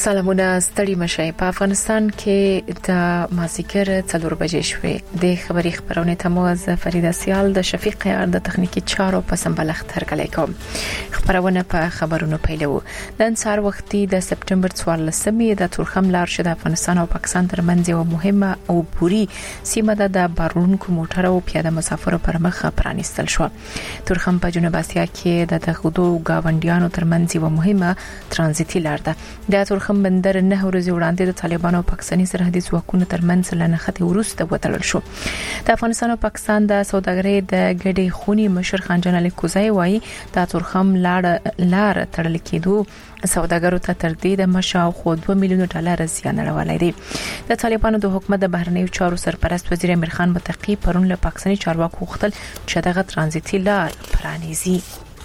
سلامونه ستړي مشي په افغانستان کې د مازیګر 4 بجې شوې د خبري خبرونه تموز فریده سیال د شفیق یار د تخنیکی چارو په سمبلخ ترګلې کوم خبرونه په خبرونو پیلو د انصار وختي د سپټمبر 14مې د تورخم لار شد افغانستان او پاکستان ترمنځ یو مهمه او پوری سیمه د بارونکو موټر او پیاده مسافرو پر مخ پرانیستل شو. تورخم په جنوب اسیا کې د دغدو گاونډیانو ترمنځ یو مهمه ترانزیتي لار ده. د تورخم بندر نه ورځ وړاندې د طالبانو او پاکستاني سرحدي ځواکونو ترمنځ لنخته ورسته وتړل شو. د افغانستان او پاکستان د سوداګرۍ د ګډې خونی مشر خان جان علي کوزای وایي د تورخم لار تړل کېدو سوداګرو ته تر دې د مشاو خو 2 میلیون ډالر زیان اړولای دي. د طالبانو د حکومت د بهرنیو چارو سرپرست وزیر امیر خان متقی پرون له پاکستاني چارواکو غوښتل چې دغه ترانزیتي لار پرانیزي.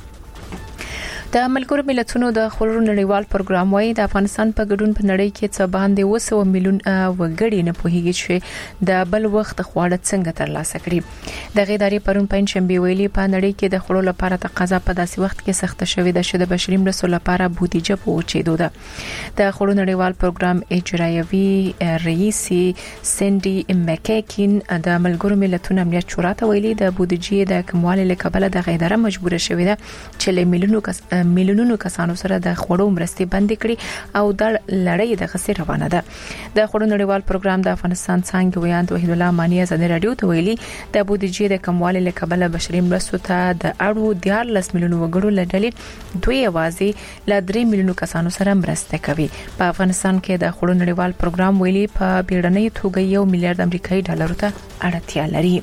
د ملګرو ملتونو د خلرو نړیوال پروګرام وايي د افغانستان په ګډون په نړۍ کې څه باندې 200 میلیون وګړي نه پوهیږي چې د بل وخت خواړه څنګه ترلاسه کړي. د غیداري پرون پنځشنبه ویلي په نړۍ کې د خلرو لپاره تقاضا په داسې وخت کې سخت شوې ده چې د بشري مرستو لپاره بودیجه پوچېدو ده. د خلرو نړیوال پروګرام اجرایوي رئیس سندي مکیکین د ملګرو ملتونو امنیت شورا ته ویلي د بودیجې د کموالي لکبله د غیداره مجبور شوې ده چې میلیونونو کسانو سره د خوړو مرستې بند کړي او د لړۍ د خسر روانه ده. د خوړو نړیوال پروګرام د افغانستان څنګه ویاند وحید الله مانی ازادي رادیو ته ویلي د بودیجې د کموالي لکبله بشري مرستو ته د اړو 14 میلیون وګړو لړلې دوی اوازې ل 3 میلیون کسانو سره مرسته کوي. په افغانستان کې د خوړو نړیوال پروګرام ویلي په بیړنۍ توګه 1 میلیارډ امریکایي ډالر ته اړتیا لري.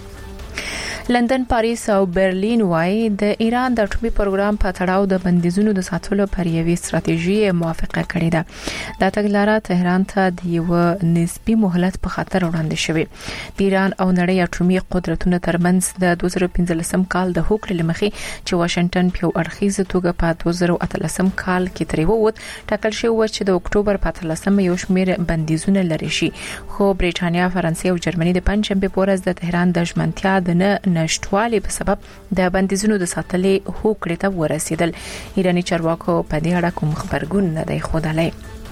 لندن، پاریس او برلین وايي د ایران د اټومي پروګرام په تړاو د بندیزونو د ساتلو پر یوې ستراتیژي موافقه کړې ده. د تګلارې تهران ته د یو نسبی مهلت په خاطر وړاندې شوې. د ایران او نړۍ اټومي قدرتونو ترمنځ د 2015 کال د هوکړې لمخې چې واشنگټن په اړخیزه توګه په 2013 کال کې ترې ووت ټاکل شوی و چې د اکتوبر په 13 یو شمېر بندیزونه لري شي. خو بریټانیا، فرانسې او جرمني د پنځمبه پورز د تهران د ژمنتیا د نشټوالي په سبب د بندیزونو د ساتلې هوکړې ته ورسېدل. ایرانی چارواکو په دې اړه کوم خبرګون نه دی ښودلی.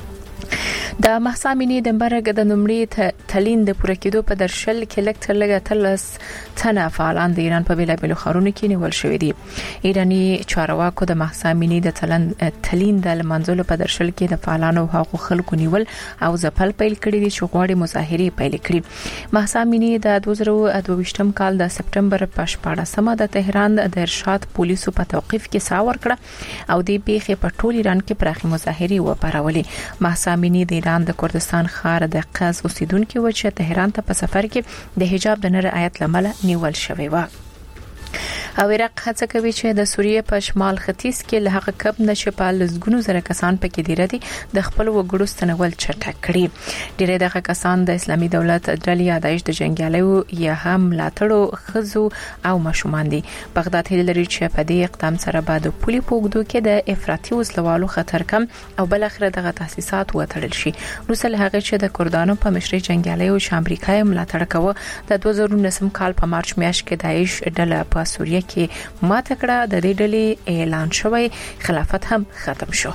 د محسامینی د مرګ د نومړي تلین د پوره کېدو په درشل کې لکټر لګه تلس تنه فعالان د ایران په بیلابیلو خارونو کې نیول شوې دي. ایرانی چارواکو د محسامینی د تلین د لمنځلو په درشل کې د فعالانو حقوق خلکو نیول او ځپل پیل کړي دي چې غواړي مظاهره پیل کړي. محسامینی د 2022 کال د سپټمبر په 14مه د تهران د ارشاد پولیسو په توقيف کې ساور کړه او د پیښې په ټول ایران کې پراخي مظاهره وپارولې. محسامینی د ایران د کردستان ښار د قز اوسیدونکو و چې تهران ته په سفر کې د حجاب د نر آیت لمل نیول شوی و. او عراق هڅه کوي چې د سوریه په شمال ختیځ کې له هغه کب نشه په لزګونو زره کسان پکې دی ردي د خپل وګړو ستنول چټک کړي. ډېر دغه کسان د اسلامي دولت ډلې یادایش د جنگیالیو یا هم لاتړو خزو او ماشومان دي. بغداد هیله لري چې په دې اقدام سره بعد پولي پوګدو کې د افراطي وسلوالو خطر کم او بل اخر دغه تاسیسات وتړل شي. روسل هغه چې د کردانو په مشرۍ جنگیالیو چې امریکا یې ملاتړ کوي د 2019 کال په مارچ میاشت کې داعش ډله په سوریه کې ماته کړه. د دې ډلې اعلان شوی خلافت هم ختم شو.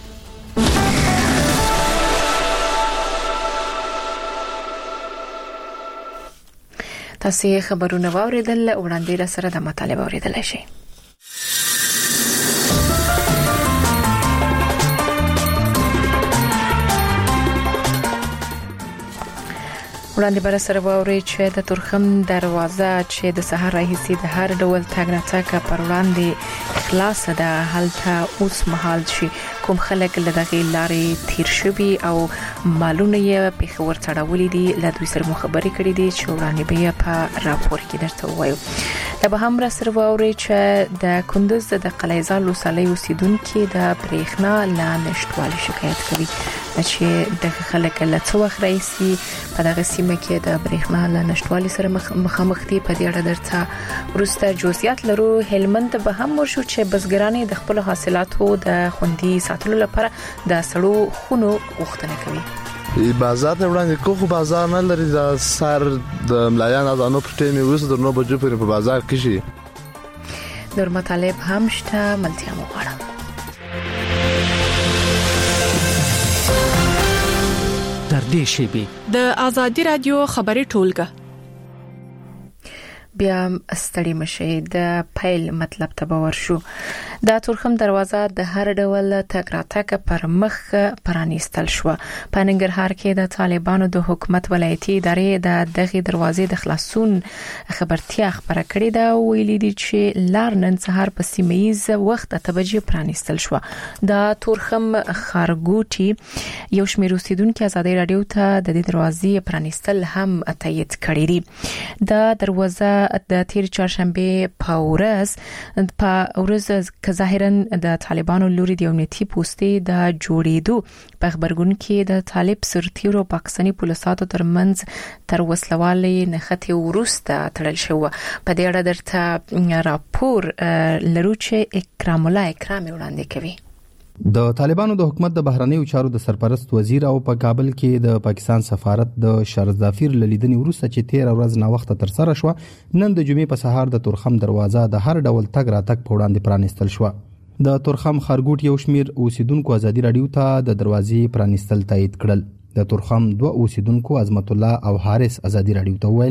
تاسو خبرونه واوریدل وړاندې را سره د مطالبه اوریدل شي. وړاندې بر سره ووري چې د تورخم دروازه چې د سحر راهیسي د هر ډول تګ نه تک پر وړاندې خلاص ده هلته اوس مهال شي. کوم خلک له دغه لارې تیر شوي او مالونه یې په خبر تړولې دي له دوی سره مخابره کړې دي چې وړاندې به په راپور کې درته وایو. د به هم را سره ووري چې د کندوز د قلعه‌زال وسلې اوسیدونکو د برېښنا لا نشټوالي شکایت کوي چې د خلک له څو وخت راځي په دغه سیمه کې د برېښنا له نشټوالي سره مخامخ دي. په دې اړه درته ورسته جزئیات لرو. هلمند به هم ورشو چې بزګران د خپل حاصلاتو د خوندي ساتلو لپاره د سړو خونو غوښتنه کوي. بازار نه وړاندې کوخه بازار نه لري د سر د ملایان ازانو په ټیمه وسه د 9 بجو په بازار کې شي. نور مطالب هم شته ملتیا مو غواړم. نږدې شي. د آزادي رادیو خبري ټولګه بیا ستړي مشي د پیل مطلب ته باور شو. د تورخم دروازه د هر ډول تګ راتګ پر مخ پرانیستل شو. په ننګرهار کې د طالبانو د حکومت ولایتي ادارې د دغه دروازې د خلاصون خبرتیا خبره کړې ده. ویلي دي چې لار نن سهار په سیمایز وخت ته بجې پرانیستل شو. د تورخم خارګوټي یو شمېر اوسیدونکو ازادي رادیو ته د دې دروازې پرانیستل هم تایید کړی دي. د دروازه د تیر چهارشنبه په ورځ که ظاهرا د طالبانو لوري د امنیتي پوستې د جوړېدو په خبرګون کې د طالب سرتیرو پاکستاني پولیساتو ترمنځ تر وسلوالۍ نښتې وروسته تړل شو. په دې اړه درته راپور لرو چې اکرام الله اکرامي وړاندې کوي. د طالبانو د حکومت د بهرنیو چارو د سرپرست وزیر او په کابل کې د پاکستان سفارت د شرزافیر لیدنې وروسته چې 13 ورځ نا وخت تر سره شو، نن د جمعې په سهار د تورخم دروازه د هر ډول تګ راتګ په وړاندې پرانیستل شو. د تورخم خارګوټ یو شمیر اوسیدونکو ازادي رادیو ته د دروازې پرانیستل تایید کړل. د تورخم دوه اوسیدونکو عظمت الله او حارث ازادي رادیو ته ویل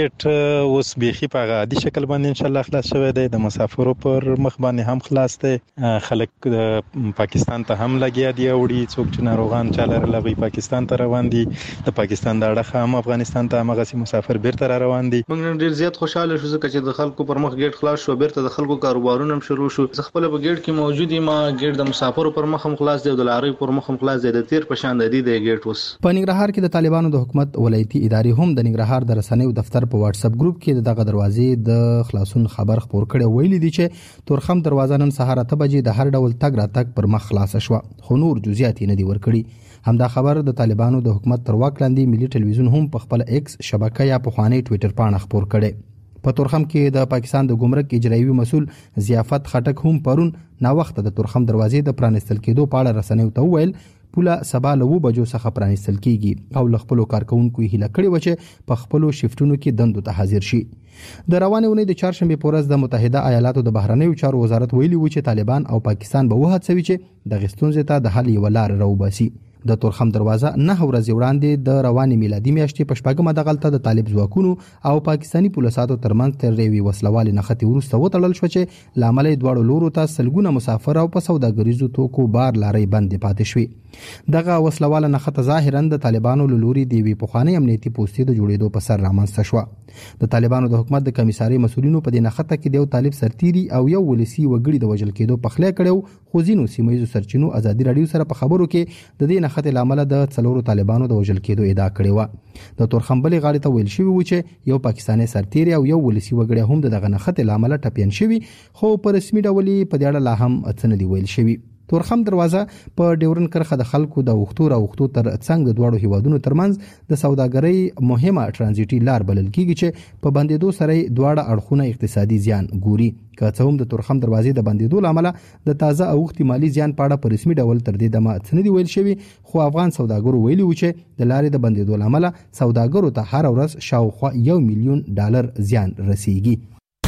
ګیټ اوس بيخي په عادي شکل باندې ان شاء الله خلاص شوی دی. د مسافرو پر مخ باندې هم خلاص دی. خلک پاکستان ته هم لګیا دي وړي څوک چې ناروغان چالر لغوي پاکستان ته روان دي. د پاکستان د اړخ هم افغانستان ته مغسي مسافر بیرته را روان دي. موږ ډیر زیات خوشاله شو چې د خلکو پر مخ ګیټ خلاص شو، بیرته د خلکو کاروبارونه هم شروع شو. زه خپل په ګیټ کې موجود یم. ګیټ د مسافرو پر مخ هم خلاص دی او د لاري پر مخ هم خلاص دی. د تیر په شان دی ګیټ اوس. په ننګرهار کې د طالبانو د حکومت ولایتي ادارې هم د ننګرهار د رسنیو دفتر په واتس اپ ګروپ کې دغه دروازې د خلاصون خبر خبر کړي. ویلي دي چې تورخم دروازه نن سهار 8 بجې د هر ډول تګ راتګ پر مخ خلاص شو، خو نور جزئیات نه دي ورکړي. همدا خبر د طالبانو د حکومت تر واک لاندې ملي ټلویزیون هم په خپل ایکس شبکه یا په خواني ټوئیټر پاڼه خبر کړي. په تورخم کې د پاکستان د ګمرک اجرایي مسول ضیافت خټک هم پرون نا وخت د تورخم دروازې د پرانستل کېدو په اړه رسنیو ته ویل پوله سبا له 2 بجو څخه پرانستل کیږي او لخپلو کارکونکو هیله کړي و چې په خپلو شیفټونو کې دندو ته حاضر شي. د روانې ونې د چهارشنبه په ورځ د متحده ایالاتو د بهرنیو چارو وزارت ویلي و چې طالبان او پاکستان به وهڅوي چې د غستونځ ته د حل یو لار راوباسي. د تورخم دروازه 9 ورځې وړاندې د روانې میلادي میاشتې په شپږمه دغلطه د طالب ځواکونو او پاکستاني پولیساتو ترمنځ تر ریوي وسلوالي نښتې وروسته وتړل شو چې لامل دواړو لورو ته سلګونه مسافر او په سوداګریزو توکو بار لاري بندې پاتې شوې. دغه وسلواله نښته ظاهرا د طالبانو لوري دی وی په خواني امنیتي پوسټې د جوړېدو په سر رامنځته شو. د طالبانو د حکومت د کمیساري مسولینو په دې نښته کې د طالب سرتيري او یو ولسی وګړي د وژل کېدو په خله کړو، خو ځینو سیمایي سرچینو ازادي رادیو سره په خبرو کې د دې نښته لامل د څلورو طالبانو د وژل کېدو ادعا کړې و. د تورخم بلې غاړې ته ویل شوی و چې یو پاکستاني سرتيري او یو ولسی وګړي هم دغه نښته لامل ټپيان شوی، خو په رسمي ډول په دې اړه لا هم څه نه دی ویل شوی. تورخم دروازه په ډیورن کرخه د خلکو د وختو تر څنګ د دوړو هیوادونو ترمنځ د سوداګرۍ مهمه ترانزیټي لار بلل کیږي چې په بندیدو سره دواړه اړخونه اقتصادي زیان ګوري. که څه هم د تورخم دروازې د بندیدو لامل د تازه اوختي مالی زیان په اړه په رسمي ډول تر دې دمه څه نه دی ویل شوی، خو افغان سوداګرو ویلي و چې د لارې د بندیدو لامل سوداګرو ته هر ورځ شاوخوا $1 ملیون زیان رسیږي.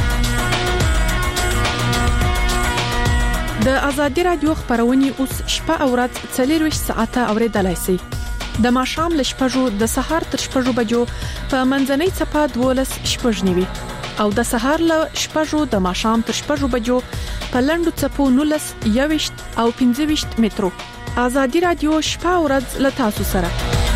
د آزادي رادیو خبرونه اوس شپه او ورځ 24 ساعته اوریدلای شئ. د ماښام ل 6 د سهار تر 6 بجو په منځنۍ چپه 12 شپږ نیوي او د سهار ل 6 د ماښام تر 6 بجو په لندو چپو 19 21 او 25 مترو. آزادي رادیو شپه او ورځ ل تاسو سره.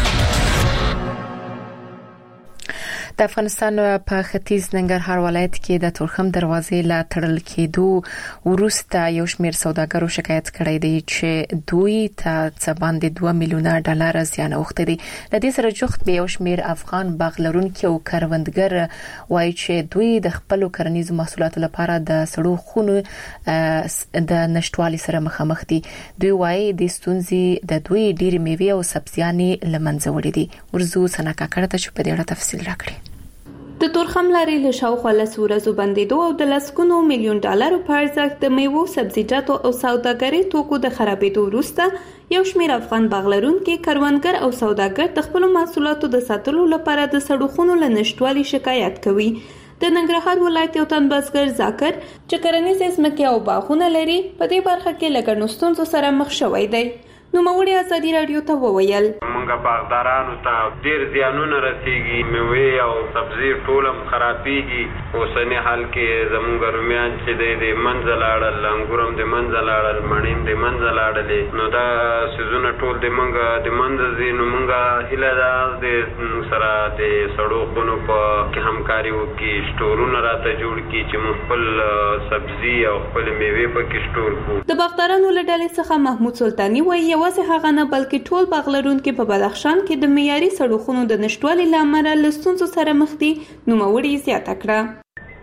د افغانستان په ختیځ ننګرهار ولایت کې د تورخم دروازې لا تړل کېدو وروسته یو شمېر سوداګرو شکایت کړی دی چې دوی ته څه باندې $2 ملیونه زیان اوښتی دی. د دې سره جوخت به یو شمېر افغان باغ لرونکي او کروندګر وایي چې دوی د خپل کرنیزو محصولاتو لپاره د سړو خونو د نشټوالي سره مخامخ دي. دوی وایي د ستونزې د دوی ډېری میوې او سبزیانې لمنځه وړي دي. ورزو سنکا کړه ته په دې اړه تفصیل راکړي. د تورخم لارې له شاوخوا 10 ورځو بندیدو او د $100 ملیون په ارزښت د میوو، سبزیجاتو او سوداګرۍ توکو د خرابېدو وروسته یو شمېر افغان باغ لرونکي کروندګر او سوداګر د خپل محصولاتو د ساتلو لپاره د سړوخونو له نشټوالي شکایت کوي. د ننګرهار ولایت یو تن بزګر ذاکر چې کرنیزې ځمکې او باغونه لري په دې برخه کې له ګڼو ستونزو سره مخ شوی دی. نو موږ آزادي رادیو ته وویل زمونږ باغدارانو ته ډېر زیانونه رسېږي، میوې او سبزي ټول هم خرابېږي. اوسني حال کې زمونږ رومیان چې دی د منځه لاړل، انګور هم د منځه لاړل، مڼې هم د منځه لاړلې. نو دا سیزونه ټول د مونږ د منځه ځي. نو مونږ هیله ده د سره د سړو خونو په کې همکاري وکړي، سټورونه راته جوړ کړي چې موږ خپل سبزي او خپل میوې پکې سټور کړو. د باغدارانو له ډلې څخه محمود سلطاني وایي یوازې هغه نه بلکې ټول باغ لرونکي په بدخشان کې د معیاري سړو خونو د نشټوالي له امله له ستونزو سره مخ دي. نوموړي زیاته کړه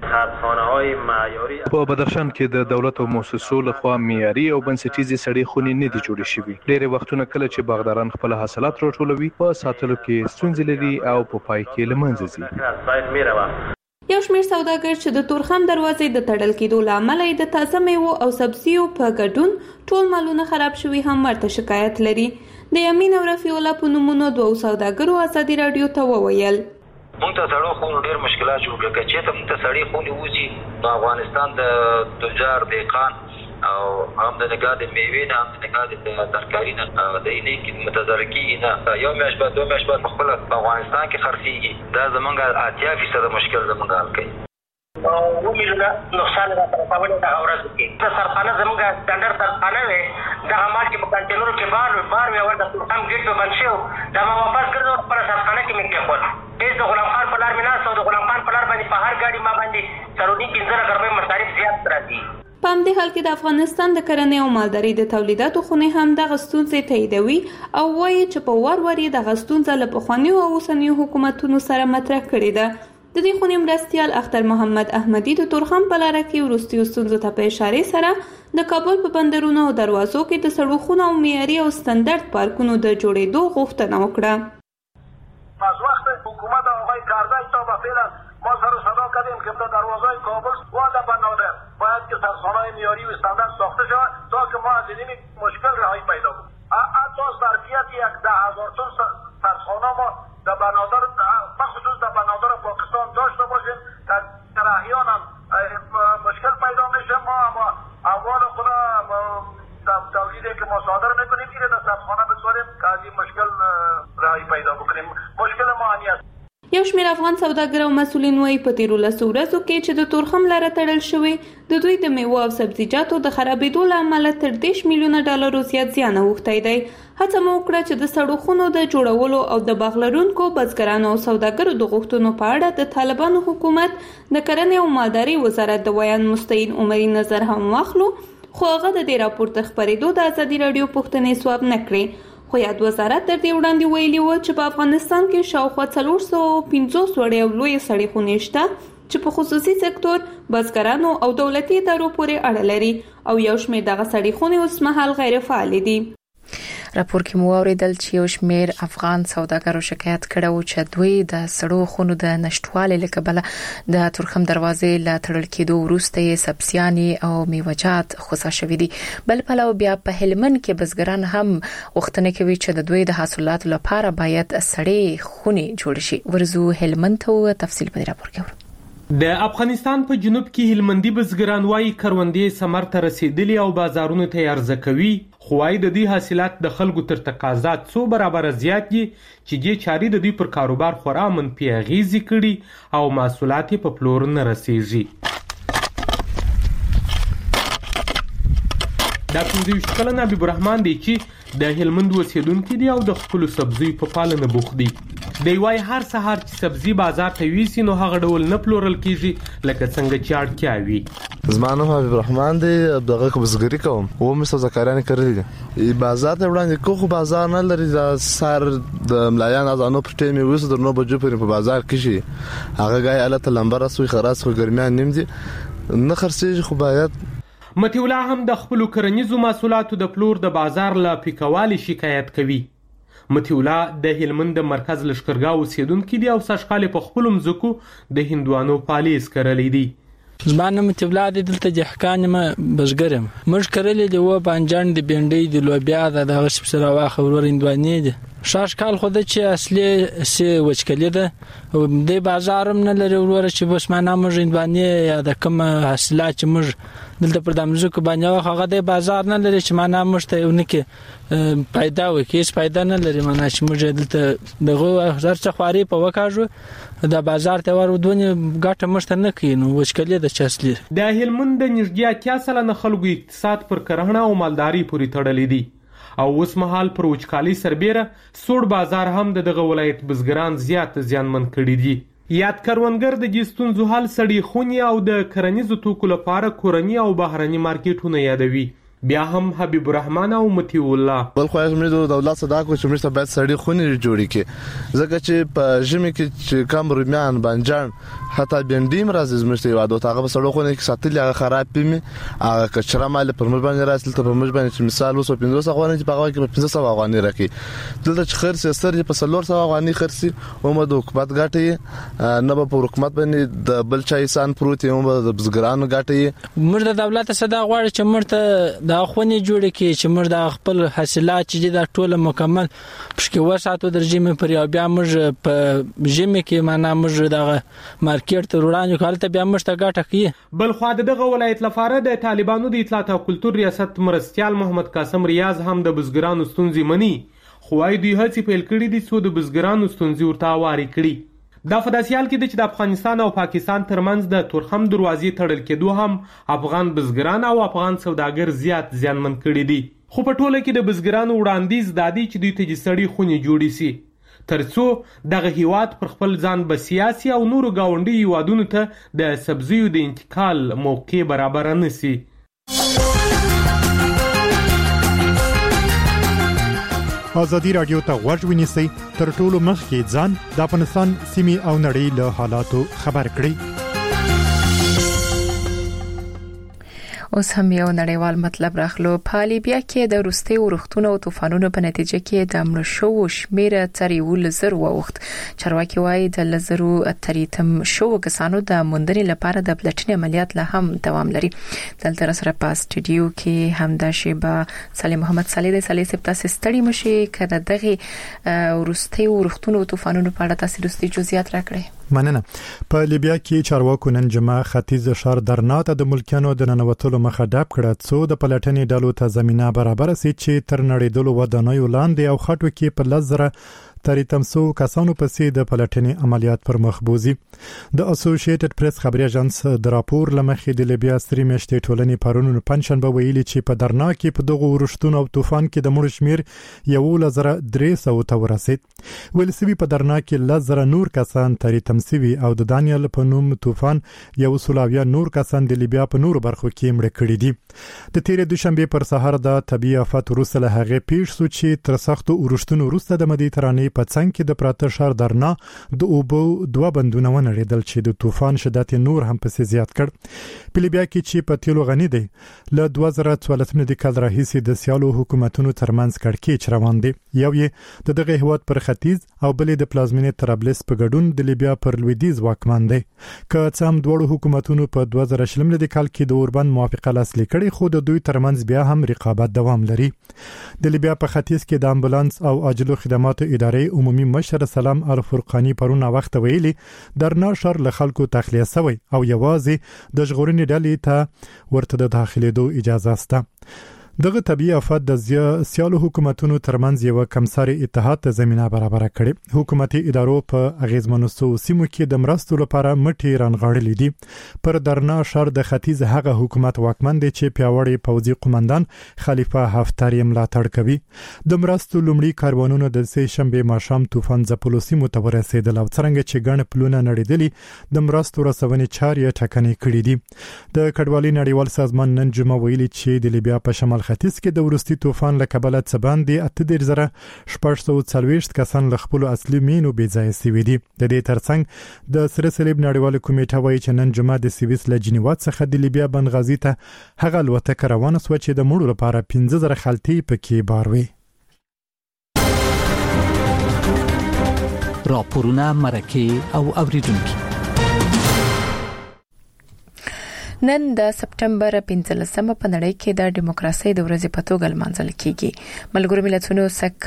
په بدخشان کې د دولت او مؤسسو لخوا معیاري او بنسټیزې سړې خونې نه دي جوړې شوي. ډېر وختونه کله چې باغداران خپل حاصلات راټولوي په ساتلو کې ستونزې لري او په پای کې له منځه ځي. یو شمېر سوداګر چې د تورخم دروازې د تړل کېدو له امله د تازه میوو او سبزیو په ګډون ټول مالونه خراب شوي هم ورته شکایت لري. د یمین او رفیع الله په نومونو دوه سوداګرو ازادي راډیو ته وویل مونږ ته سړو خونو ډېر مشکلات جوړ کړل. چې ته مونږ ته سړې خونې وځي نو افغانستان د تجار دهقان او هم د نگاه د میوې نه هم د نگاه د ترکاري نه د اینې کې متضرر نه یو میاشت بعد 2 میاشت بعد خپل په افغانستان کې خرڅېږي. دا زمونږ 80% مشکل زمونږ حل کوي. و میلیونه نقصان راته رسولی دغه ورځو کې. د سرخانه زمونږ سټنډرډ سرخانه وی دغه مال چې په کنټینرو کې بار وی ور د تورخم ګیټ په بند شو دا ما واپس کړو خپله سرخانه کې مې کېښول. د غلام خان په لار مې ناست او د غلام خان په لار باندې په هر ګاډي ما باندې 15 روپۍ مصارف زیات راځي. په همدې حال کې د افغانستان د کرنې او مالدارۍ د تولیداتو خونې هم دغه ستونزې تاییدوي او وایي چې په وار یې دغه ستونزه له پخوانیو او اوسنیو حکومتونو سره مطرح کړې ده. د دې خونې مرستیال اختر محمد احمدي د تورخم په لاره کې وروستیو ستونزو ته په اشارې سره د کابل په بندرونو او دروازو کې د سړو خونو او معیاري او ستندرد پارکونو د جوړېدو غوښتنه وکړه. از وقت حکومت آقای کارزای تا به فعلا ما سر و صدا کردیم که دروازهای کابل و در بنادر باید که سرخانه‌های معیاری و استاندارد ساخته شود تا که ما از این مشکل رهایی پیدا کنیم. حتی ظرفیت 10,000 تن سرخانه ما در بنادر بخصوص در بنادر پاکستان داشته باشیم در احیانا مشکل پیدا میشه. ما اموال خود تولیدی که ما صادر میکنیم اینه در سرخانه بسپاریم که از این مشکل رهایی پیدا بکنیم. مشکل ما همین است. یو شمېر افغان سوداګر او مسؤلین وایي په تیرو 10 ورځو کې چې د تورخم لاره تړل شوې د دوی د میوو او سبزیجاتو د خرابېدو له امله تر 10 میلیونه ډالرو زیات زیان اوښتی دی. هڅه مو وکړه چې د سړو خونو د جوړولو او د باغ لرونکو بزګرانو او سوداګرو د غوښتنو په اړه د طالبانو حکومت د کرنې او مالدارۍ وزارت د ویان مستعین عمري نظر هم واخلو، خو هغه د دې راپور ته خپرېدو د ازادي راډیو پوښتنې ځواب نه کړې. خو یاد وزارت تر دې وړاندې ویلي و چې په افغانستان کې شاوخوا 450 وړې او لویې سړې خونې شته چې په خصوصي سکتور، بزګرانو او دولتي ادارو پورې اړه لري او یو شمېر دغه سړې خونې اوس مهال غیر فعال دي. راپور کې مو اوریدل چې یو شمېر افغان سوداګرو شکایت کړو چې دوی د سړو خونو د نشټوالي له کبله د تورخم دروازې له تړل کېدو وروسته سبزیاني او میوه‌جات خوسا شوې دي. بل پلو بیا په هلمند کې بزګران هم وختونه کوي چې د دوی د حاصلاتو لپاره باید سړې خونې جوړ شي. ورزو هلمند ته تفصیل په راپور کې د افغانستان په جنوب کې هلمندي بزګران وايي کروندې ثمر ته رسیدلي او بازارونو ته عرضه کوي. خو وايي د دې حاصلات د خلکو تر تقاضا څو برابر زیات دي چې دې چاري د دوی پر کاروبار خورا منفي اغیزې کړي او محصولات په پلور نه رسیږي. دا 25 کلن حبیب الرحمن دی چې د هلمند اوسیدونکي دي او د خپل سبزی په پالنه بوخت دي. دی وايي هر سهار چې سبزی بازار ته ویسي نو هغه ډول نه پلورل کیږي لکه څنګه چې اړتیا وي. زما نوم حبیب الرحمن دی، دغه بزګری کوم و مې سبزکارانه کړی دي. بازار ته وړاندې کوخ بازار نه لري. د سار د ملایان ازانو په ټیم وسو د 9 بجو پورې په بازار کې شي. هغه غای الته لمبر اسوي خراس خو ګرمیان نیم دي نه خرڅېږي. خو باید متي الله هم د خپل کرنیزو محصولاتو د پلور د بازار لا پیکوالي شکایت کوي. متي الله د هلمند مرکز لشکرګاو اوسیدونکي دي او سشقال په خپل مزکو د هندوانو پالیس کړلې دي. زمانه متولاد دلته جهکان ما بزګرم موږ کړلې دی و بانجان دی بنډي دی لوبیا د غشپ سره واخه ورندوانې دي شاش کال خو د چې اصلي سي وچکلې ده د بازارم نه لري ورور چې بس معنا موږ اندوانې یا د کوم حاصلات چې موږ دلته پر دمزو کې باندې هغه د بازار نه لري چې معنا موږ ته ونکه پیدا وکړي هیڅ پیدا نه لري معنا چې موږ دلته دغه هزار څه خواري په وکاژو د بازار ته ورودونه ګټه مشته نه کینو وچکلې د چاسلي د هلمند د نږدې 80% خلکو اقتصاد پر کرهڼه او مالداري پورې تړلې دي او اوس مهال پر وچکالي سربېره سوړ بازار هم دغه ولایت بزګران زیات زیانمن کړي دي یاد کروندګر د ستونزو حل سړي خونی او د کرنیزو توکو لپاره کورني او بهرني مارکیټونه یادوي بیا هم حبیب الرحمن او متي الله بل خو زموږ د دولت صدا کو چې موږ باید سړي خونی جوړی کی ځکه چې په ژمي کې چې کم رومیان بانجان حتی بندیم راځي زموږ یو د هغه سړو خونی کې ساتل هغه خراب پېمي هغه کچرا مال پر موږ باندې راځي ته په موږ باندې چې مثال وسو 500 افغانۍ چې په هغه کې 500 افغانۍ راکې دلته چې خرڅ ستر په 300 افغانۍ خرڅي او مو د حکومت ګټي نه په حکومت باندې د بل چا انسان پروت یو د بزګرانو ګټي موږ د دولت صدا غواړي چې موږ ته دا خونی جوړ کی چې موږ د خپل حاصلات چې د ټوله مکمل پښکې وساتو درجه پر یو بیا موږ په ژمي کې معنا موږ د مارکیټ ته وړاندې کولته بیا موږ ته ګټه کوي بل خو دغه ولایت لپاره د طالبانو د اطلاعات او کلتور ریاست مرستيال محمد قاسم ریاض هم د بزګرانو ستونزې مني خو وايي دوی هڅې پیل کړې دي چې د بزګرانو ستونزې ورته واري کړي دا فداسیال کې د افغانستان او پاکستان ترمنځ د تورخم دروازې تړل کېدو هم افغان بزګران او افغان سوداګر زیات زیانمن کړي دي خو په ټوله کې د بزګرانو وړاندیز دادی چې دوی ته سړي خونی جوړی سي ترڅو دغه هیواد پر خپل ځان به سیاسي او نورو گاونډي هیوادونو ته د سبزیو د انتقال موقع برابر نه سي ازادي رادیو ته غوږ ونیسئ تر ټولو مخکې ځان د افغانستان سیمې او نړۍ له حالاتو خبر کړئ اوس هم یو نړیوال مطلب راخلو په لیبیا کې د روسي ورښتونو او طوفانونو په نتیجه کې د مړو شوو شمېر تر 1,000 ووخت چارواکي وايي د لزرو اتریتم شو کسانو د موندنې لپاره د پلټنې عملیات لا هم دوام لري دلته سره په استودیو کې همدا شیبه سلیم محمد صالح د صالح سپتا ستړي مشي کړه دغه روسي ورښتونو او طوفانونو په اړه تاسو د جزئیات راکړئ مننه په لیبیا کې چارواکو نن جمعه ختیځ شهر درنا ته د ملکانو د ننوتلو مخه ډاب کړه څو د پلټنې ډلو ته زمينه برابر سي چې تر نړیدلو ودانیو لاندې او خټو کې په لزره تری تمسو کسانو پسې د پلټنې عملیات پر مخ بوزي د اسوسییټډ پریس خبري اژانس د راپور لمخې د لیبیا ستري میاشتې ټولنې پرونو پنځشنبه ویلي چې په درنا کې په دغه ورښتونو او طوفان کې د مړو شمیر 1,300 ته ورسید ولسوي په درنا کې لزر نور کسان تری تمسوي او د دانیل په نوم طوفان 100 نور کسان د لیبیا په نور برخو کې مړ کړي دي د تیرې دوشنبه پر سحر د طبي آفات وروسته هغه پیښ سو چې تر سختو ورښتونو وروسته د مدیترانې په څنګ کې د پراته شهر درنا د اوبو دوه بندونه ونړیدل چې د طوفان شدت نور هم پسې زیات کړ په لیبیا کې چې په تیلو غنی دی له 2014 د کال راهیسې د سیالو حکومتونو ترمنځ کړکېچ روان دي یو یې د دغه هیواد پر ختیځ او بلې د پلازمینې طرابلس په ګډون د لیبیا پر لویدیځ واکمن دی که څه هم دوه حکومتونو په 2020 د کال کې د اوربان موافقه لاسلیک کړي خو د دوی ترمنځ بیا هم رقابت دوام لري د لیبیا په ختیځ کې د امبولانس او عاجلو خدماتو ادارې عمومي مشر سلام الفرقانی پرونه وخت ویلي درنا شهر له خلکو تخلیه شوی او یوازې د ژغورنې ډلې ته ورته د داخليدو اجازه شته دغه طبيعي آفات د سیالو حکومتونو ترمنځ یو کمساري اتحاد ته زمينه برابر کړي حکومتي ادارو په اغیزمنو سیمو کې د مرستو لپاره مټي رانغاړلې دي پر درنا شهر د ختیځ هغه حکومت واکمن دی چې پیاوړی پوځي قومندان خلیفہ حفتر یې ملاتړ کوي د مرستو لومړي کاروانونو د سه شنبه ماښام طوفان زپلو سیمو ته ورسېدل او څنګه چې ګڼ پلونه نړیدلي د مرستو رسونې چارې ټکنۍ کړې دي د کډوالۍ نړیوال سازمان نن جمعه ویلي چې د لیبیا په شمال ختیځ کې د ورستي طوفان له کبله څه باندې 8,640 کسان له خپل اصلي مینو بې ځای شوي دي د دې ترڅنګ د سره صلیب نړیواله کمیټه وايي چې نن جمعه د سویس له جنیوا څخه د لیبیا بنغازي ته هغه الوتکه روانه شوه چې د مړو لپاره 15,000 خلتې پکې باروي راپورونه مرکه او اوریدونکو نن د سپټمبر 15 په نړۍ کې د دیموکراسي د ورځې په توګه لمانځل کیږي. ملګرو ملتونو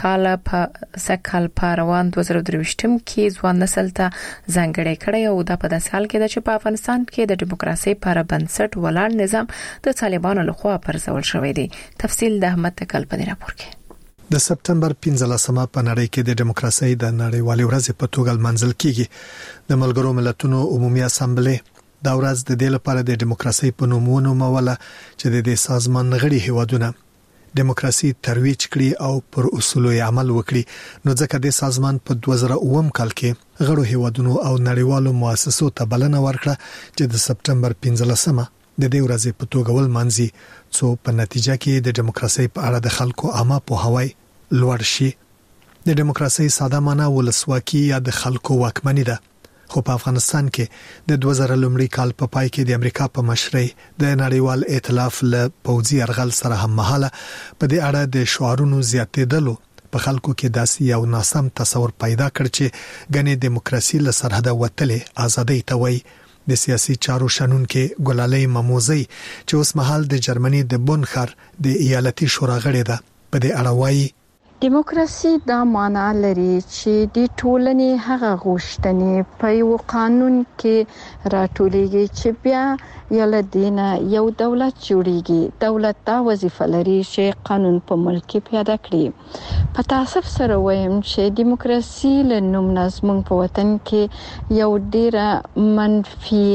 سکهال په روان 2023 کې ځوان نسل ته ځانګړی کړی او د په داسې حال کې چې په افغانستان کې د دیموکراسي پر بنسټ ولاړ نظام د طالبانو لخوا پرځول شوی دی. تفصیل د احمد تکل په راپور کې. د سپټمبر 15 په نړۍ کې د دیموکراسي د نړیوالې ورځې په توګه لمانځل کیږي. د ملګرو ملتونو عمومي اسامبلې دا ورځ د دې لپاره د دیموکراسي په نوم ونوموله چې د دې سازمان غړي هیوادونه دیموکراسي ترویج کړي او پر اصولو عمل وکړي. نو ځکه د سازمان په 2009 کال کې غړو هیوادونو او نړیوالو مؤسسو ته بلنه ورکړه چې د سپټمبر 15 د دې ورځې په توګه ولمانځي څو په نتیجه کې د دیموکراسي په اړه د خلکو عامه پوهاوی لوړ شي. د دیموکراسي ساده معنی ولسواکي یا د خلکو واکمني ده. خو په افغانستان کې د 2000 کال په پای کې د امریکا په مشرۍ د نړیوال ائتلاف له پوځي يرغل سره هم مهاله په دې اړه د شعارونو زیاتېدلو په خلکو کې داسې یو ناسم تصور پیدا کړ چې غني دیموکراسي له سرحده وتلې ازادي ته وایي. د سیاسي چارو شنونکو ګلالۍ مموزي چې اوس مهال د جرمني د بون ښار د ایالتي شورا غړې ده په دې اړه وایي دیموکراسي دا معنی لري چې د ټولنې هغه غوښتنې په یو قانون کې راټولېږي چې بیا یله دینه یو دولت جوړیږي. دولت دا وظیفه لري چې قانون په ملک کې پیاده کړي. په تاسف سره وایم چې دیموکراسي له نوم نظم په وطن کې یو ډیره منفي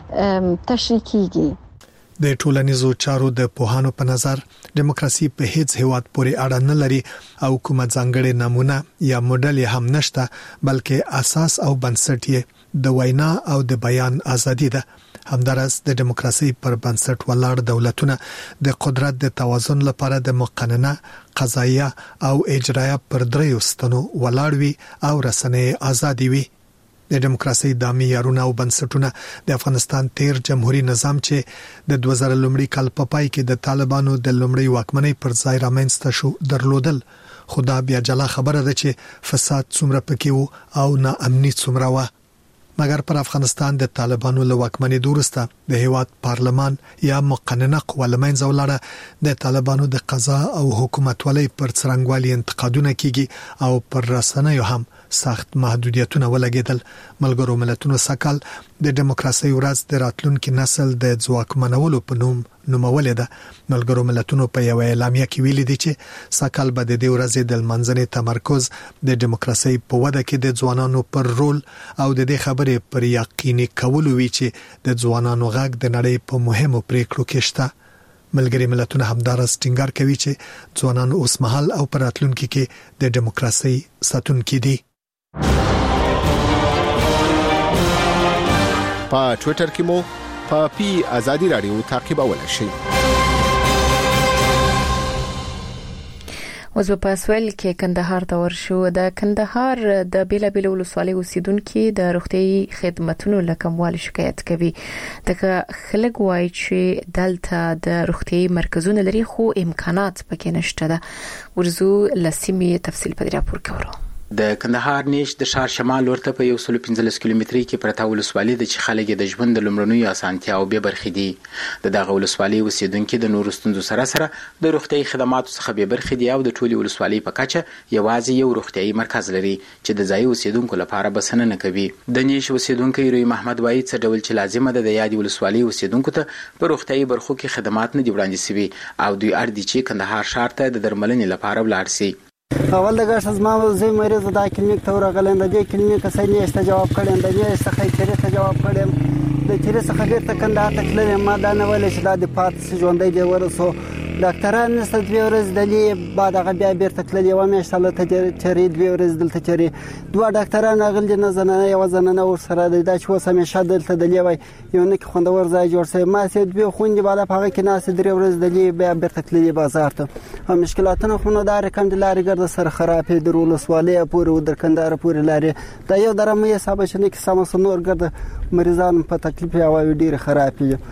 تشریح کیږي. د ټولنیزو چارو د پوهانو په نظر دیموکراسي په هیڅ هیواد پورې اړه نه لري او کومه ځانګړې نمونه یا موډل هم نشته، بلکې اساس او بنسټ یې د وینا او د بیان ازادي ده. همدارس د دیموکراسي پر بنسټ ولاړ دولتونه د قدرت د توازن لپاره د مقننه قضایه او اجرایه پر دریو ستنو ولاړ وي او رسنۍ ازادي وي. د دیموکراسي د معیارونو او بنسټونو د افغانستان تیر جمهوریت نظام چې د 2000 کال په پای کې د طالبانو د لومړی واکمنۍ پر ځای رامنځته شو درلودل. خدا بیا جلا خبره ده چې فساد څومره پکې وو او ناامني څومره و. مګر پر افغانستان د طالبانو له واکمنۍ وروسته د هیواد پارلمان یا مقننه قوه لمنځه ولاړه. د طالبانو د قضا او حکومتولۍ پر څرنګوالي انتقادونه کیږي او پر رسنیو هم سخت محدودیتونه ولګیدل. ملګرو ملتونو سکهال د دیموکراسي ورځ د راتلونکي نسل د ځواکمنولو په نوم نومولې ده. ملګرو ملتونو په یو اعلامیه کې ویلي دي چې سکهال به د دې ورځې د لمانځنې تمرکز د دیموکراسي په وده کې د ځوانانو پر رول او د دې خبرې پر یقیني کولو وی چې د ځوانانو غږ د نړۍ په مهمو پریکړو کې شته. ملګری ملتونه همدارس ټینګار کوي چې ځوانان اوس مهال او پر راتلونکي کې د دیموکراسي ساتونکي دي. په ټوئیټر کې مو په پی آزادی رادیو تعقیبولای شئ. اوس په سویل کې کندهار ته ورشو. د کندهار د بیلابیل ولسوالۍ اوسیدونکو د روغتيایي خدماتو لکموالي شکایت کوي. دغه خلک وایي چې دلته د روغتيایي مرکزونه لري خو امکانات پکې نشته ده. ورزو لسیمه تفصیل په راپور کې ورو. د کندهار نیش د شهر شمال ورته په 115 کیلومتري کې پرته ولسوالۍ د چې خلک د ژوند د لمړنوي اسانتیا او به برخې دي. د ولسوالۍ اوسیدونکو د نورو ستونزو سره سره د روغتيایي خدماتو څخه به برخې دي او د ټولي ولسوالۍ په کچه یوازې یو روغتيایي مرکز لري چې د ځای اوسیدونکو لپاره بسنه نه کوي. د نیش اوسیدونکو روي محمد وایي څه ډول چې لازمه ده د یادي ولسوالۍ اوسیدونکو ته په روغتيایي برخو کې خدمات نه دی وړاندې شوي او دوی اړ دي چې کندهار ښار ته د درملنې لپاره ولاړ شي. اول د ګاش از ما زوی مریض د کلینیک ته ورغلم. د دې کلینیک څخه نشته جواب کړم، د دې څخه چیرې ته جواب کړم، د چیرې څخه بیرته کندهار ته تلم. ما دا نه ویل چې دا د پات ژوندۍ دی ورسو ډاکټران نسل 2 ورځې دلی بعد هغه بیا بیرته تللی و مې شاله ته چیرې 2 ورځې دلته چیرې دوه ډاکټران غل نه زنانه یو زنانه ور سره د چې وسه مې شاده دلته دلی وای یو نه خوندور ځای جوړ سي. ما سي 2 خوندې بعد هغه کې ناس 3 ورځې دلی بیا بیرته تللی بازار ته. هم مشکلاتونه خو نه دار کم د لارې ګرځ سره خرابې درول سوالې پورې در کندهار پورې لارې دا یو درمه حساب شنه کې سم سنور ګرځ مریضان په تکلیف او ډیر خرابې.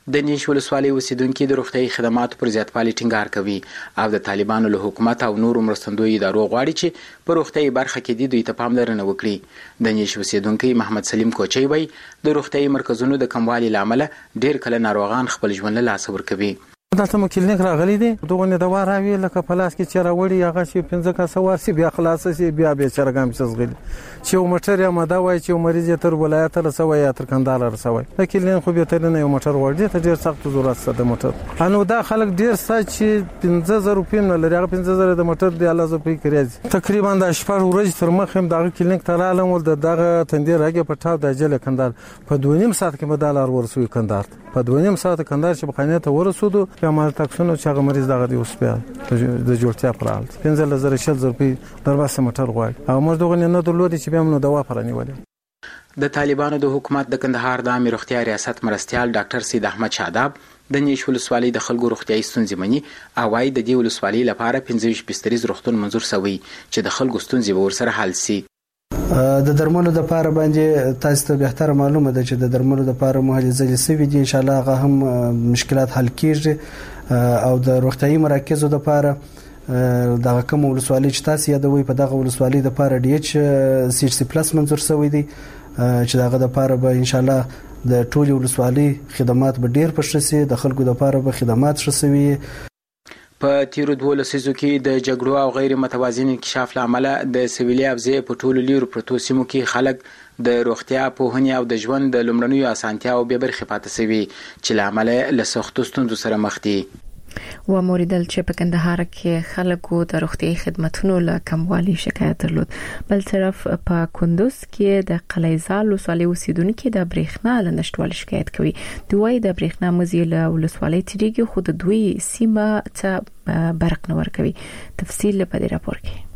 د نیش ولسوالۍ اوسیدونکو د روغتیايي خدماتو پر زیاتوالي ټینګار کوي او د طالبانو له حکومت او نورو مرستندویو ادارو غواړي چې په روغتیايي برخه کې دوی ته پاملرنه وکړي. د نیش اوسیدونکو محمد سلیم کوچی وایي د روغتیايي مرکزونو د کموالي لامل ډیر کله ناروغان خپل ژوند له لاسه ورکوي. دلته مو کلینیک راغلی دی دغه دوا راوي لکه پلاس کې چې راوړي هغه چې 15 کاسه ورسي بیا خلاص شي بیا به چرګام شزغلي چې یو موټر یا ماده وای چې مریض تر ولایت رسوي یا تر کندهار رسوي د کلینیک خو به تر نه یو موټر وړي ته ډیر سخت ضرورت ست د موټر انو دا خلک ډیر سات چې 15000 روپۍ نه لري هغه 15000 د موټر دی الله زپی کړی تقریبا د شپږ ورځې تر مخ هم دغه کلینیک ته رالم ول دغه تندې راګه پټاو د اجل کندهار په 2.5 ساعت کې بدل ورسوي کندهار په 2.5 ساعت کندهار چې بخانه ته ورسودو په مال تاکسونو چې هغه مریض دغه دی اوس بیا د جوړتیا پر حال 15000 روپۍ دروازه موټر غواړي او موږ دغه نه درلودي چې بیا موږ دوا پرانیولې. د طالبانو د حکومت د کندهار د امیر روغتیا ریاست مرستيال ډاکټر سید احمد شاداب د نیش ولسوالۍ د خلکو روغتیايي ستونزې مني او وايي د دې ولسوالۍ لپاره 15 بستریز روغتون منظور شوی چې د خلکو ستونزې به ورسره حل شي. د درملو د لپاره باندې تاسو ته به تر معلومه ده چې د درملو د لپاره مهاجزه لسوي دي ان شاء الله هغه هم مشکلات حل کیږي او د روغتیايي مراکزو د لپاره دغه کوم ولسوالۍ چې تاسو یادوي په دغه ولسوالۍ د لپاره ډي ایچ سی سی پلس منظور شوی دی چې دغه د لپاره به ان شاء الله د ټولو ولسوالۍ خدمات به ډیر پښه سي د خلکو د لپاره به خدمات شوي. په تیرو 2 لسیزو کې د جګړو او غیر متوازن انکشاف لامل د سویلي افزې په ټولو لیرو پروتو سیمو کې خلک د روغتیا پوهنې او د ژوند د لومړنیو اسانتیاو به برخه پاتې شوي چې لامل له سختو ستونزو سره مخ دي. و موریدل چې په کندهار کې خلکو د روغتيايي خدماتو له کموالي شکایت درلود. بل طرف په کندوز کې د قلیزال ولسوالۍ اوسیدونکو د برېښنا له نشټوالي شکایت کوي. دوی د برېښنا مزي له ولسوالۍ تیریږي خو د دوی سیمه ته برق نه ورکوي. تفصیل په دې راپور کې.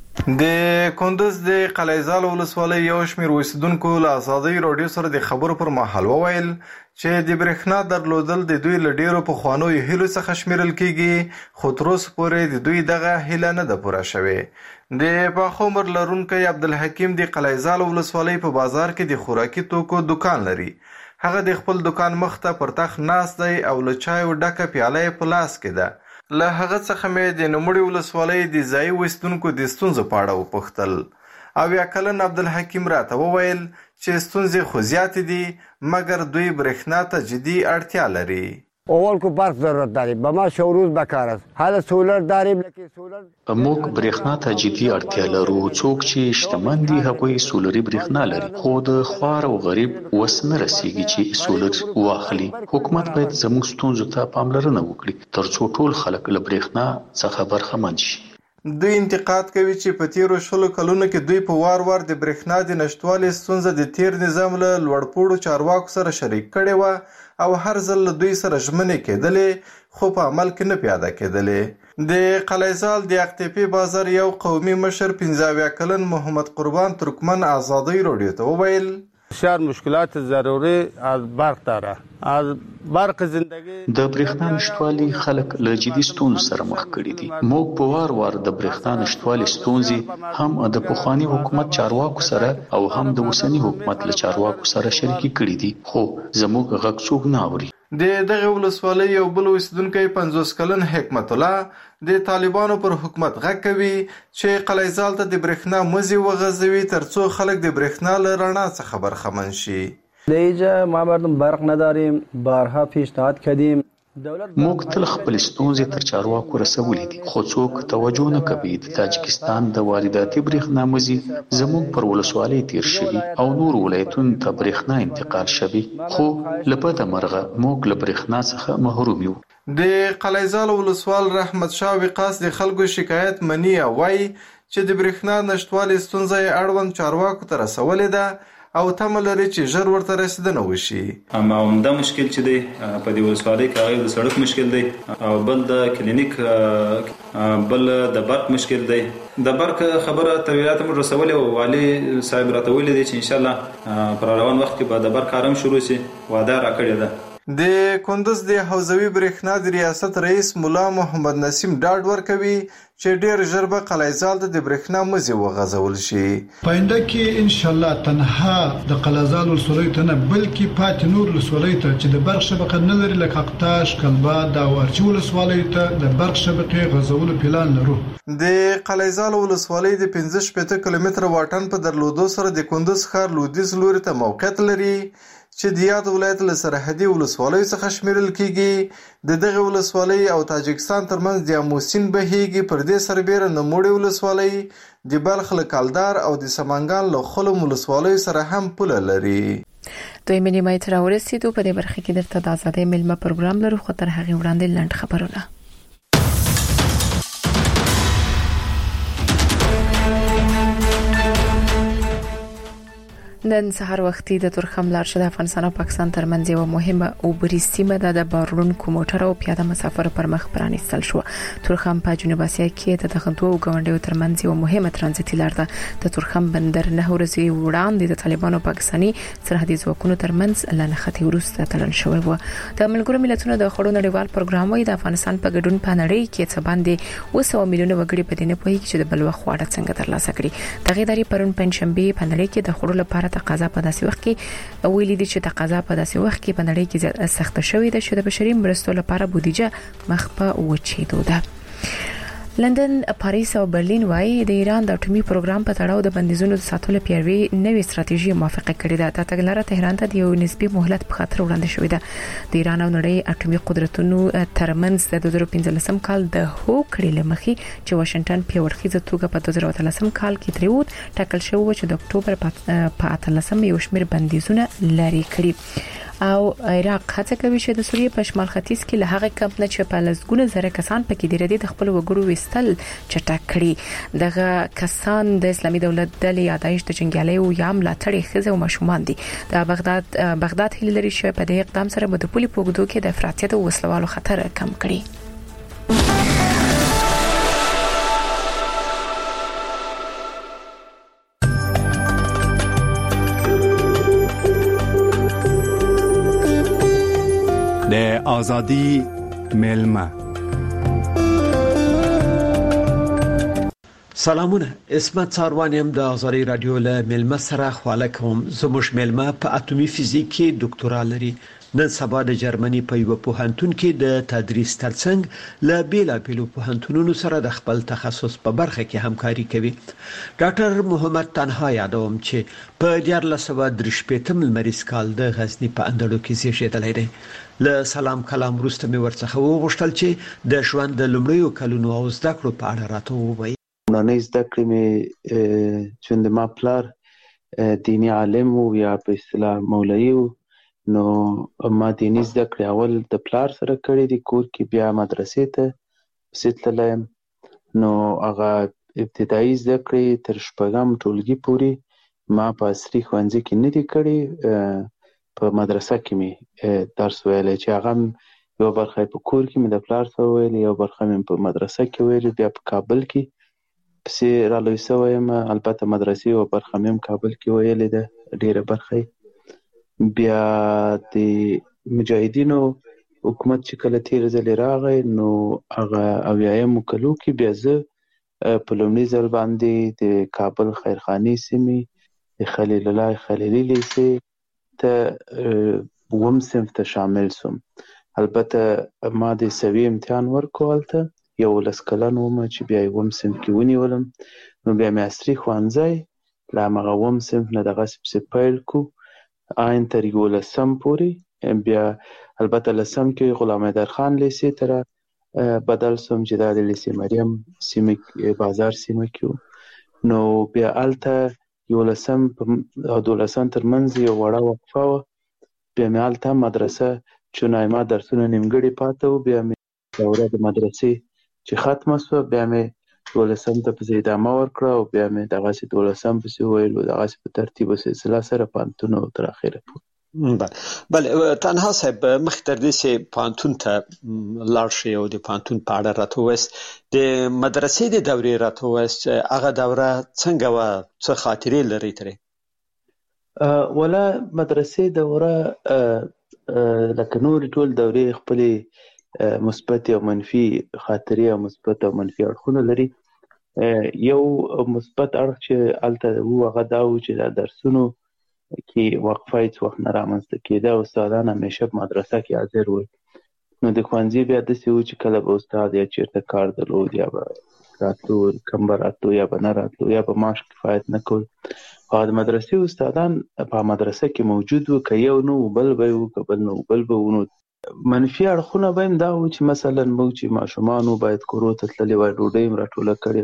د کندوز د قلیزال ولسوالۍ یو شمېر اوسیدونکو له ازادۍ راډیو سره د خبرو پر مهال وویل چې د برېښنا درلودل د دوی له ډیرو پخوانیو هیلو څخه شمیرل کیږي خو تر اوسه پورې د دوی دغه هیله نه ده پوره شوې. د پاخه عمر لرونکي عبدالحکیم د قلیزال ولسوالۍ په بازار کې د خوراکي توکو دکان لري. هغه د خپل دکان مخ ته پر تخت ناست دی او له چایو ډکه پیاله په لاس کې ده. له هغه څخه مې د نوموړي ولسوالۍ د ځایي اوسیدونکو د ستونزو په اړه وپوښتل او یا کلن عبدالحکیم راته وویل چې ستونزې خو زیاتې دي مګر دوی برېښنا ته جدي اړتیا لري. اول کو برق ضرورت داریم به ما شوروز بکار است حالا سولر داریم لکه سولر موږ برېښنا ته جدي اړتیا لرو. څوک چې شتمن دي هغوی سولري برېښنا لري خو د خوار او غریب وس نه رسیږي چې سولر واخلي. حکومت باید زموږ ستونزو ته پاملرنه وکړي ترڅو ټول خلک له برېښنا څخه برخمن شي. دوی انتقاد کوي چې په تیرو 10 کلونو کې دوی په وار وار د برېښنا د نشټوالي ستونزه د تیر نظام له لوړپوړو چارواکو سره شریک کړې وه او هر ځل دوی سره ژمنې کېدلې خو په عمل کې نه پیاده کېدلې. د قلیزال د اقتپی بازار یو قومي مشر 15 کلن محمد قربان ترکمن ازادۍ راډیو ته وویل بسیار مشکلات ضروری از برق داره از برق زندگی د برېښنا نشټوالي خلک له جدي ستونزو سره مخ کړي دي. موږ په وار وار د برېښنا نشټوالي ستونزې هم د پخواني حکومت چارواکو سره او هم د اوسني حکومت له چارواکو سره شریکي کړي دي خو زموږ غږ څوک نه اوري. د دغه ولسوالۍ یو بل اوسیدونکی 50 کلن حکمت الله د طالبانو پر حکومت غږ کوي چې قلیزال ته د برېښنا مزي وغځوي ترڅو خلک د برېښنا له رڼا څخه برخمن شي. لیجا ما مردم برق نداریم بارها پیشنهاد کردیم موږ تل خپل ستونزې تر چارواکو رسولې دي خو څوک توجه نه کوي. د تاجکستان د وارداتي برېښنا مزي زموږ پر ولسوالۍ تیر شوي او نور ولایتونو ته برېښنا انتقال شوي خو له بده مرغه موږ له برېښنا څخه محروم یو. د قلیزال ولسوال رحمت شاه وقاص د خلکو شکایت مني او وایي چې د برېښنا نشټوالي ستونزه یې اړوند چارواکو ته رسولې ده او تمه لري چې ژر ورته رسیدنه وشي. عمده مشکل چې دی په دې ولسوالۍ کې هغه د سړک مشکل دی او بل د کلینیک بل د برق مشکل دی. د برق خبره تر ولایت مو رسولې او والي صاحب راته ویلي دی چې ان شاء الله پر روان وخت کې به د برق کارم شروع شي وعده راکړې ده. د کندز د حوزوي برېښنا د ریاست رئیس مولا محمد نسیم ډاډ ورکوي چې ډېر ژر به قلعهزال ته د برېښنا مزي وغځول شي. پاینده کې ان شاء الله تنها د قلعهزال ولسوالۍ ته نه بلکې پاتې نور ولسوالۍ ته چې د برق شبکه نه لري لکه اقتاش، کلبات او ارچي ولسوالۍ ته د برق شبکې غځولو پلان لرو. د قلعهزال ولسوالۍ د 15 کیلومتره واټن په درلودو سره د کندز ښار لویدیځ لوري ته موقعیت لري چې د یاد ولایت له سرحدي ولسوالیو څخه شمیرل کیږي. د دغه ولسوالۍ او تاجکستان ترمنځ د اموسین بهیږي. پر دې سربیره نموړې ولسوالۍ د بلخ له کلدار او د سمنګان له خلم ولسوالیو سره هم پوله لري. دوی نیمه تر ورسېدو په دې برخه کې درته د آزادۍ ملمه پروګرام لرو، خو تر هغه وړاندې لنډ خبرونه. نن سهار وختي د تورخم لار شد افغانستان او پاکستان ترمنځ یو مهمه اوبري سیمه د بارونکو موټر او پیاده مسافر پر مخ پرانیستل شو. تورخم په جنوب اسیا کې د دغه دوه غونډو ترمنځ یو مهمه ترانزیتي لار ده. د تورخم بندر نه ورځي وړاندې د طالبانو پاکستاني سرحدي ځواکونو ترمنځ لنختی ورسته تړل شوی و. د ملګرو ملتونو د خړو نړیوال پروګرام وایي د افغانستان په ګډون په نړۍ کې څه باندې 200 میلیونه وګړي په دې نه پوهیږي چې د بل وخت خواړه څنګه ترلاسه کړي. دغه ادارې پرون پنځشنبه په نړۍ کې د خړو لپاره تقاضا په داسې وخت کې ویلي دي چې تقاضا په داسې وخت کې په نړۍ کې سخت شوې ده چې د بشري مرستو لپاره بودیجه مخ په وچېدو ده. لندن، پاریس او برلین وايي د ایران د اټومي پروګرام په تړاو د بندیزونو د ساتلو پیروي نوې ستراتیژي موافقه کړې ده. د تګلارې تهران ته د یو نسبي مهلت په خاطر وړاندې شوې ده. د ایران او نړۍ اټومي قدرتونو ترمنځ د 2015 کال د هوکړې لمخې چې واشنگټن په ورخیزه توګه په 2013 کال کې تریود ټاکل شو چې د اکتوبر په 18 یو شمېر بندیزونه لري کړي. او عراق هڅه کوي چې د سوریې په شمال ختیځ کې له هغه کمپ نه چې په لسګونه زره کسان پکې د ردی د خپل وګړو وستل چټک کړي. دغه کسان د اسلامي دولت د یادایش د جنگیالیو یا ملاتړي خزه او مشومان دي. د بغداد هیله لري چې په دې اقدام سره به د پولي پوګدو کې د افراطیت او وسلوالو خطر کم کړي. د آزادی ملمه. سلامونه، اسمت ساروانیم د آزادی رادیو له ملمه سره خواله کوم. زموږ ملمه په اټومي فزیک کې ډاکټورا لري. نن سبا د جرمني په یو پوهنتون کې د تدریس ترڅنګ له بیلابیلو پوهنتونونو سره د خپل تخصص په برخه کې همکاري کوي. ډاکټر محمد تنها یادوم چې په 1983 لمریز کال د غزنی په اندړو کې زیږیدلی دی. له سلام کلام وروسته مې ورڅخه وغوښتل چې د ژوند د لومړیو کلونو او زده کړو په اړه راته ووایي. لومړنۍ زده کړې مې چې د ما پلار دیني عالم و یا په اصطلاح مولوي و، نو ما دیني زده کړې اول د پلار سره کړې دي کور کې، بیا مدرسې ته پسې تللی یم. نو هغه ابتدایي زده کړې تر 6م ټولګي پورې ما په عصري ښوونځي کې نه دي کړې. په مدرسه کې مې درس ویلی چې هغه یو برخه په کور کې مې د پلار سره ویلې، یو برخه مې په مدرسه کې ویلې، بیا په کابل کې پسې رالوی سوی یم. البته مدرسې یو برخه مې هم کابل کې ویلې ده، ډېره برخه. بیا د مجاهدینو حکومت چې کله تیر ځلې راغی نو هغه 80مو کلو کې بیا زه په لومړي ځل باندې د کابل خیرخانې سیمې د خلیل الله خلیلي لیسې ته 9م صنف ته شامل سوم. البته ما د سوي امتحان ورکو هلته 11 کلن وم چې بیا 9م صنف کې ونیولم. نو بیا مې عصري ښوونځی له همغه 9م صنف نه دغسې پسې پیل کو آین تر 11م پورې. بیا البته 10م کې غلام حیدرخان لیسې ته بدل سوم چې دا د لیسې مریم سیمه بازار سیمه کې و. نو بیا هلته 11م او 12م ترمنځ یو وړه وقفه وه. بیا مې هلته مدرسه چونایما درسونه نیمګړي پاته وو. بیا مې دوره د مدرسې چې ختمه سوه بیا مې 12م ته پسې ادامه ورکړه او بیا مې دغسې 12م پسې وویل، دغسې په ترتیب و سلسله سره پوهنتون او تر اخره پورې. بله تنها صاحب، مخکې تر دې چې پوهنتون ته لاړ شئ او د پوهنتون په اړه راته ووایاست، د مدرسې د دورې راته ووایاست چې هغه دوره څنګه وه، څه خاطرې لرئ ترې؟ ولا مدرسې دوره لکه نور ټول دورې خپلې مثبت او منفي خاطرې او مثبت او منفي اړخونه لري. یو مثبت اړخ چې هلته و هغه دا و چې دا درسونو کې وقفه هېڅ وخت نه رامنځته کېده. استادان همیشه په مدرسه کې حاضر ول. نو د ښوونځي بیا داسې و چې کله به استاد یا چېرته کار درلود یا به راتلو کم به راتلو یا به نه راتلو یا به معاش کفایت نه کول. او د مدرسې استادان په مدرسه کې موجود وو، که یو نه و بل به و، که بل نه و بل به و. نو منفي اړخونه به هم دا و چې مثلا موږ چې ماشومان وو باید کورو ته تللي وای، ډوډۍ هم راټوله کړې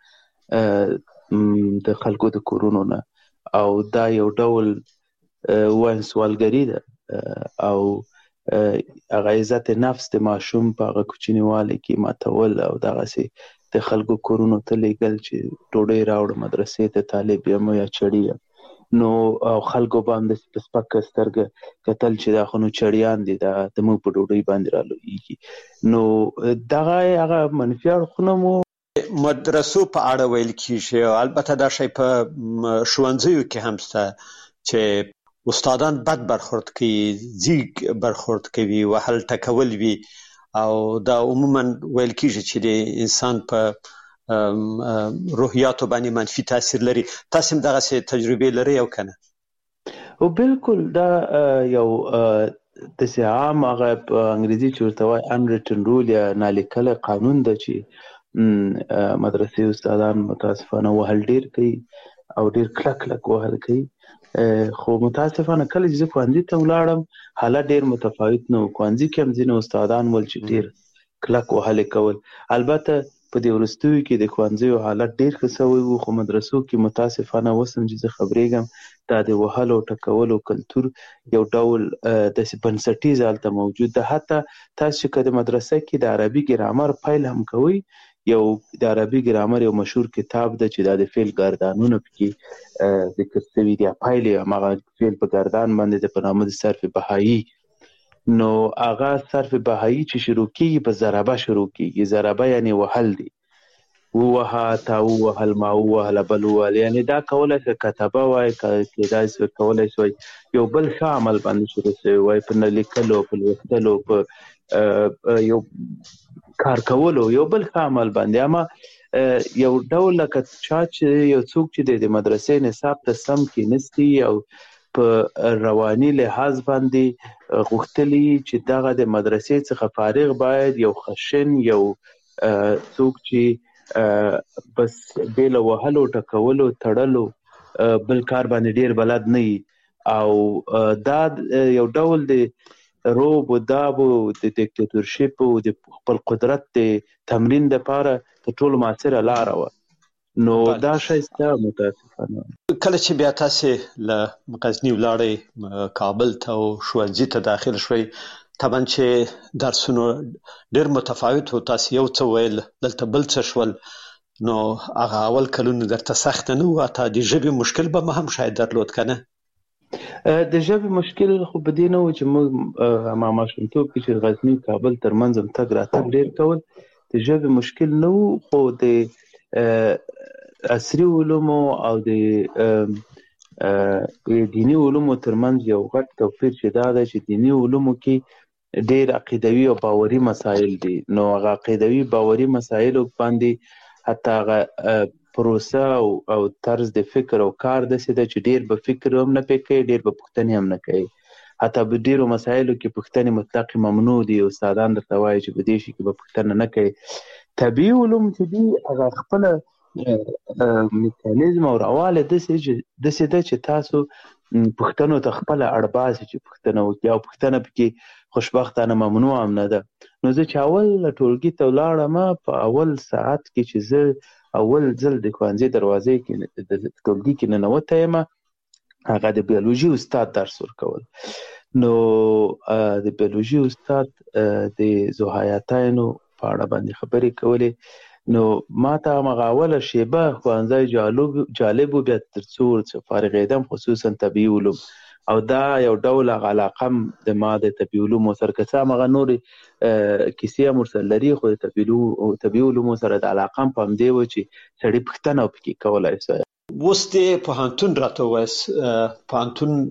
وای د خلکو د کورونو نه. او دا یو ډول ووایم سوالګري ده او هغه عزت نفس د ماشوم په هغه کوچنیوالي کې ماتول او دغسې د خلکو کورونو ته لیږل چې ډوډۍ راوړه مدرسې ته، طالب یم یا چړي یم. نو او خلکو به هم داسې په سپکه سترګه کتل چې دا خو نو چړیان دي، دا زموږ په ډوډۍ باندې رالویږي. نو دغه هغه منفي اړخونه مو مدرسو په اړه ویل کیږي. البته دا شی په ښوونځیو کې هم شته چې استادان بد برخورد کوي، ځیږ برخورد کوي، وهل ټکول وي او دا عموما ویل کیږي چې د انسان په روحیاتو باندې منفي تاثیر لري. تاسو هم دغسې تجربې لرئ او که نه؟ او بالکل دا یو داسې عام هغه په انګریزي چې ورته وایي unwritten rule یا نالیکلی قانون ده چې مدرسې استادان متاسفانه وهل ډېر کوي او ډېر کلک کلک وهل کوي. خو متاسفانه کله چې زه ښوونځي ته ولاړم حالت ډېر متفاوت نه و. ښوونځي کې هم ځینې استادان ول چې ډېر کلک وهلې کول. البته په دې وروستیو کې د ښوونځیو حالت ډېر ښه سوی و، خو مدرسو کې متاسفانه اوس هم چې زه خبرېږم دا د وهلو ټکولو کلتور یو ډول داسې بنسټیز هلته موجود ده. حتی تاسو چې که د مدرسه کې د عربي ګرامر پیل هم کوئ، یو د عربي ګرامر یو مشهور کتاب ده چې دا د فعل ګردانونه پکې ذکر شوي دي. پیل یې هماغه فعل په ګردان باندې ده په نامه د صرف بهایي. نو هغه صرف بهایي چې شروع کېږي په ضربه شروع کېږي. ضربه یعنې وهل دی. ووهه، تا ووهل، ما ووهله، بل ووهل. یعنې دا کولی شي کتبه وای، کېدای شي کولی شي یو بل ښه عمل باندې شروع شوی وای، په نه لیکلو، په لوستلو، په یو کار کولو، یو بل ښه عمل باندې. اما یو ډول لکه چا چې یو څوک چې د مدرسې نصاب ته سم کېنستی او په رواني لحاظ باندې غوښتلي چې دغه د مدرسې څخه فارغ باید یو خشن یو څوک چې بس بې له وهلو ټکولو تړلو بل کار باندې ډېر بلد نه وي. او دا یو ډول د روب و داب و د دیکتاتورشپ و د خپل قدرت د تمرین دپاره تر ټولو مؤثره لاره وه. نو دا شی شته متاسفانه. کله چې بیا تاسې له غزني ولاړئ کابل ته او ښوونځي ته داخل شوئ، طبعا چې درسونه ډېر متفاوت و، تاسې یو څه ویل دلته بل څه شول، نو هغه اول کلونه درته سخته نه وه؟ حتی د ژبې مشکل به هم شاید درلود که نه؟ د ژبې مشکل خو په دې نه و چې موږ ما ماشومتوب کې چې غزني کابل ترمنځ هم تګ راتګ ډېر کول، د ژبې مشکل نه و. خو د عصري علومو او د دیني علومو ترمنځ یو غټ توپیر چې دا ده چې دیني علومو کې ډېر عقیدوي او باوري مسایل دي. نو هغه عقیدوي باوري مسایلو باندې حتی هغه پروسه او طرز د فکر او کار داسې ده چې ډېر به فکر هم نه پې کوي، ډېر به پوښتنې هم نه کوي. حتی په ډېرو مسایلو کې پوښتنې مطلق ممنوع دي. استادان درته وایي چې په دې شي کې به پوښتنه نه کوي. طبیعي علوم چې دي هغه خپله میکانیزم او رواله داسې ده چې تاسو پوښتنو ته خپله اړ باسي چې پوښتنه وکړي، او پوښتنه پکې خوشبختانه ممنوع هم نه ده. نو زه چې اول ټولګي ته ولاړم، په اول ساعت کې چې زه اول ځل د ښوونځي دروازې کې د ټولګي کې ننوتی یم، هغه د بیولوژي استاد درس ورکول. نو د بیولوژي استاد د ذوحیاتینو په اړه باندې خبرې کولې. نو ما ته هماغه اوله شیبه ښوونځی جالب و، بیا تر څو فارغېدم خصوصا طبیعي علوم، او دا یو ډول هغه علاقه هم د ما د طبیعي علومو سره، که څه هماغه نورې کیسې هم ورسره لري، خو د طبیعي علومو سره د علاقه هم په همدې وه چې سړي پوښتنه پکې کولی شي. اوس د پوهنتون راته ووایاست، پوهنتون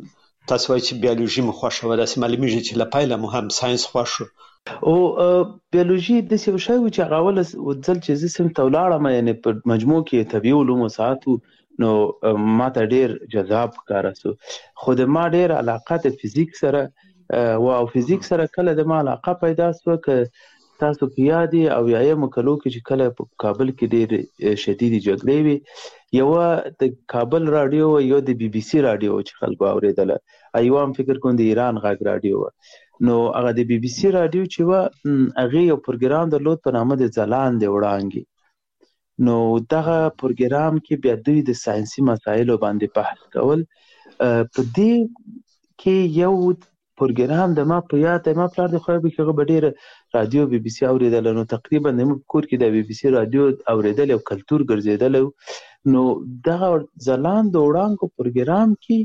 تاسو وایئ چې بیولوژي مو خوښه وه، داسې معلومیږي چې له پیله مو هم ساینس خوښ و. او بیولوژي داسې یو شی و چې هغه اوله ځل چې زه صنف ته ولاړم، یعنې په مجموع کې طبیعي علومو ساعت و، نو ما ته ډېر جذاب ښکاره سو. خو د ما ډېر علاقه د فزیک سره و، او فزیک سره کله د ما علاقه پیدا سوه که تاسو په یاد یې اویایمو کلو کې چې کله په کابل کې ډېر شدیدې جګړې وې، یوه د کابل راډیو و، یو د بي بي سي راډیو چې خلکو اورېدله، یوه هم فکر کوم د ایران غږ راډیو وه. نو هغه د بي بي سي راډیو چې وه هغې یو پروګرام درلود په نامه د ځلاندې وړانګې. نو دغه پروګرام کې بیا دوی د ساینسي مسایلو باندې بحث کول. په دې کې یو پروګرام د ما په یاد دی، ما پلار د خدای بخښي هغه به ډېره راډیو بي بي سي اورېدله، نو تقریبا زموږ په کور کې د بي بي سي راډیو اورېدل یو کلتور ګرځېدلی و. نو دغه ځلاند وړانګو پروګرام کې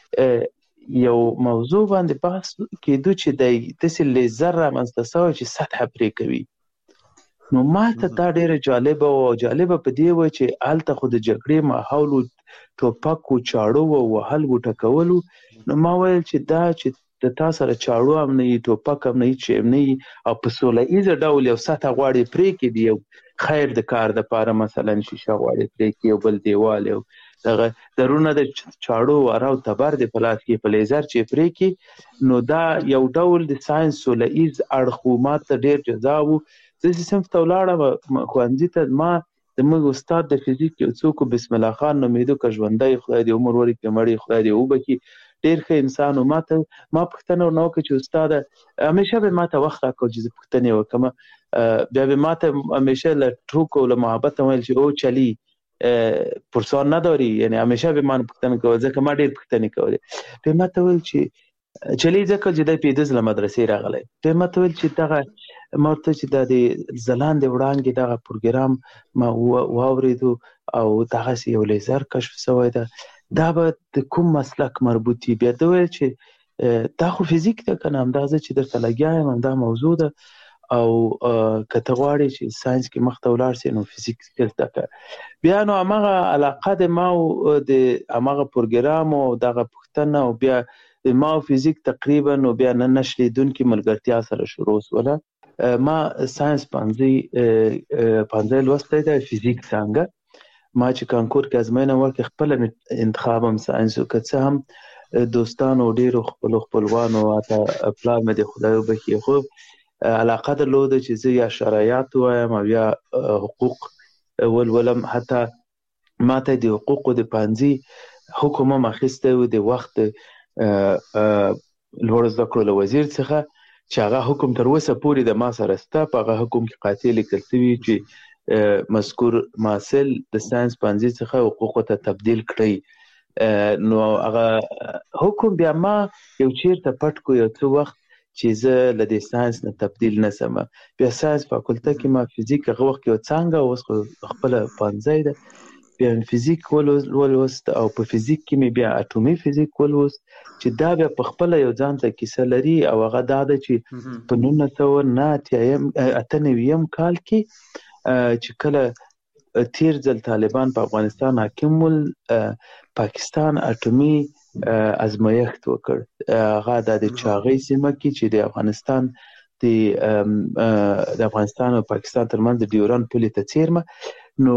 یو موضوع باندې بحث کېدو چې دی داسې لیزر رامنځته سوی چې سطحه پرې کوي. نو ما ته دا ډېره جالبه وه، او جالبه په دې وه چې هلته خو د جګړې ماحول و، ټوپک و، چاړو و، وهل و، ټکول و. نو ما ویل چې دا چې د تا سره چاړو هم نه وي، ټوپک هم نه وي، چې هم نه وي، او په سوله ایزه ډول یو سطحه غواړې پرې کړي، یو خیر د کار دپاره مثلا شیشه غواړې پرې کړي، یو بل دیوال، یو دغه درونه د چاړو واره او تبر د په لاس کې په لیزر چې پرې کړي. نو دا یو ډول د ساینس سوله ایز اړخ و، ما ته ډېر جذاب و. زه چې صنف ته ولاړم ښوونځي ته، ما زموږ استاد د فزیک یو څوک بسم الله خان نومېده، که ژوندی خدای دې عمر ورکړي، مړی خدای دې وبخي، ډېر ښه انسان و. ما پوښتنه ورنه وکړه چې استاده، همیشه به ما ته وخت راکړ چې زه پوښتنې وکړم، بیا به ما ته همیشه له ټوکو له محبت ویل چې او چلی پرسان نداری، یعنی همیشه به ما پوښتنه کول، ځکه ما ډېر پوښتنې کولې. بیا ما ته ویل چې چلی ځکه چې دی پیدز له مدرسې راغلی. بیا ما ته ویل چې دغه ما ورته چې دا د ځلاندې وړانګې دغه پروګرام ما واورېدو او دغسې یو لیزر کشف سوی ده، دا به د کوم مسلک مربوط وي؟ بیا ده ویل چې دا خو فزیک ده که نه، همدا زه چې درته لګیا یم همدا موضوع ده، او که ته غواړې چې ساینس کې مخته ولاړ سې نو فزیک زده کړه. بیا نو همغه علاقه د ما د همغه پروګرام او دغه پوښتنه او بیا د ما فزیک تقریبا نو بیا نه نشلیدونکې ملګرتیا سره شروع سوله. ما ساینس پنځه لوستی دی، فزیک څانګه. ما چې کانکور کې ازموینه وکړه خپله انتخاب هم ساینس و، که څه هم دوستانو ډېرو خپلوانو حتی پلار مې د خدای وبخښي خو علاقه درلوده چې زه یا شرایط وایم او یا حقوق ولولم. حتی ما ته د حقوقو د پانځي حکم هم اخیستی و د وخت لوړو زده کړو له وزیر څخه، چې هغه حکم تر اوسه پورې د ما سره شته. په هغه حکم کې قاطع لیکل شوي چې مذکور محصل د ساینس پانځي څخه حقوقو ته تبدیل کړئ. نو هغه حکم بیا ما یو چیرته پټ کو یو څه وخت چې زه له دې ساینس نه تبدیل نسم. بیا ساینس فاکولته کې ما فزیک هغه وخت یو څانګه، اوس خو خپله پوهنځی ده، بیا فزیک ولوست او په فزیک کې مې بیا اټومي فزیک ولوست، چې دا بیا په خپله یو ځان ته کیسه لري. او هغه دا ده چې په 1998 کال کې چې کله تیر ځل طالبان په افغانستان حاکم ول، پاکستان اټومي ازمایښت وکړ. هغه د چاغۍ سیمه کې چې د افغانستان د افغانستان او پاکستان ترمنځ د ډیورند پولې ته څیرمه. نو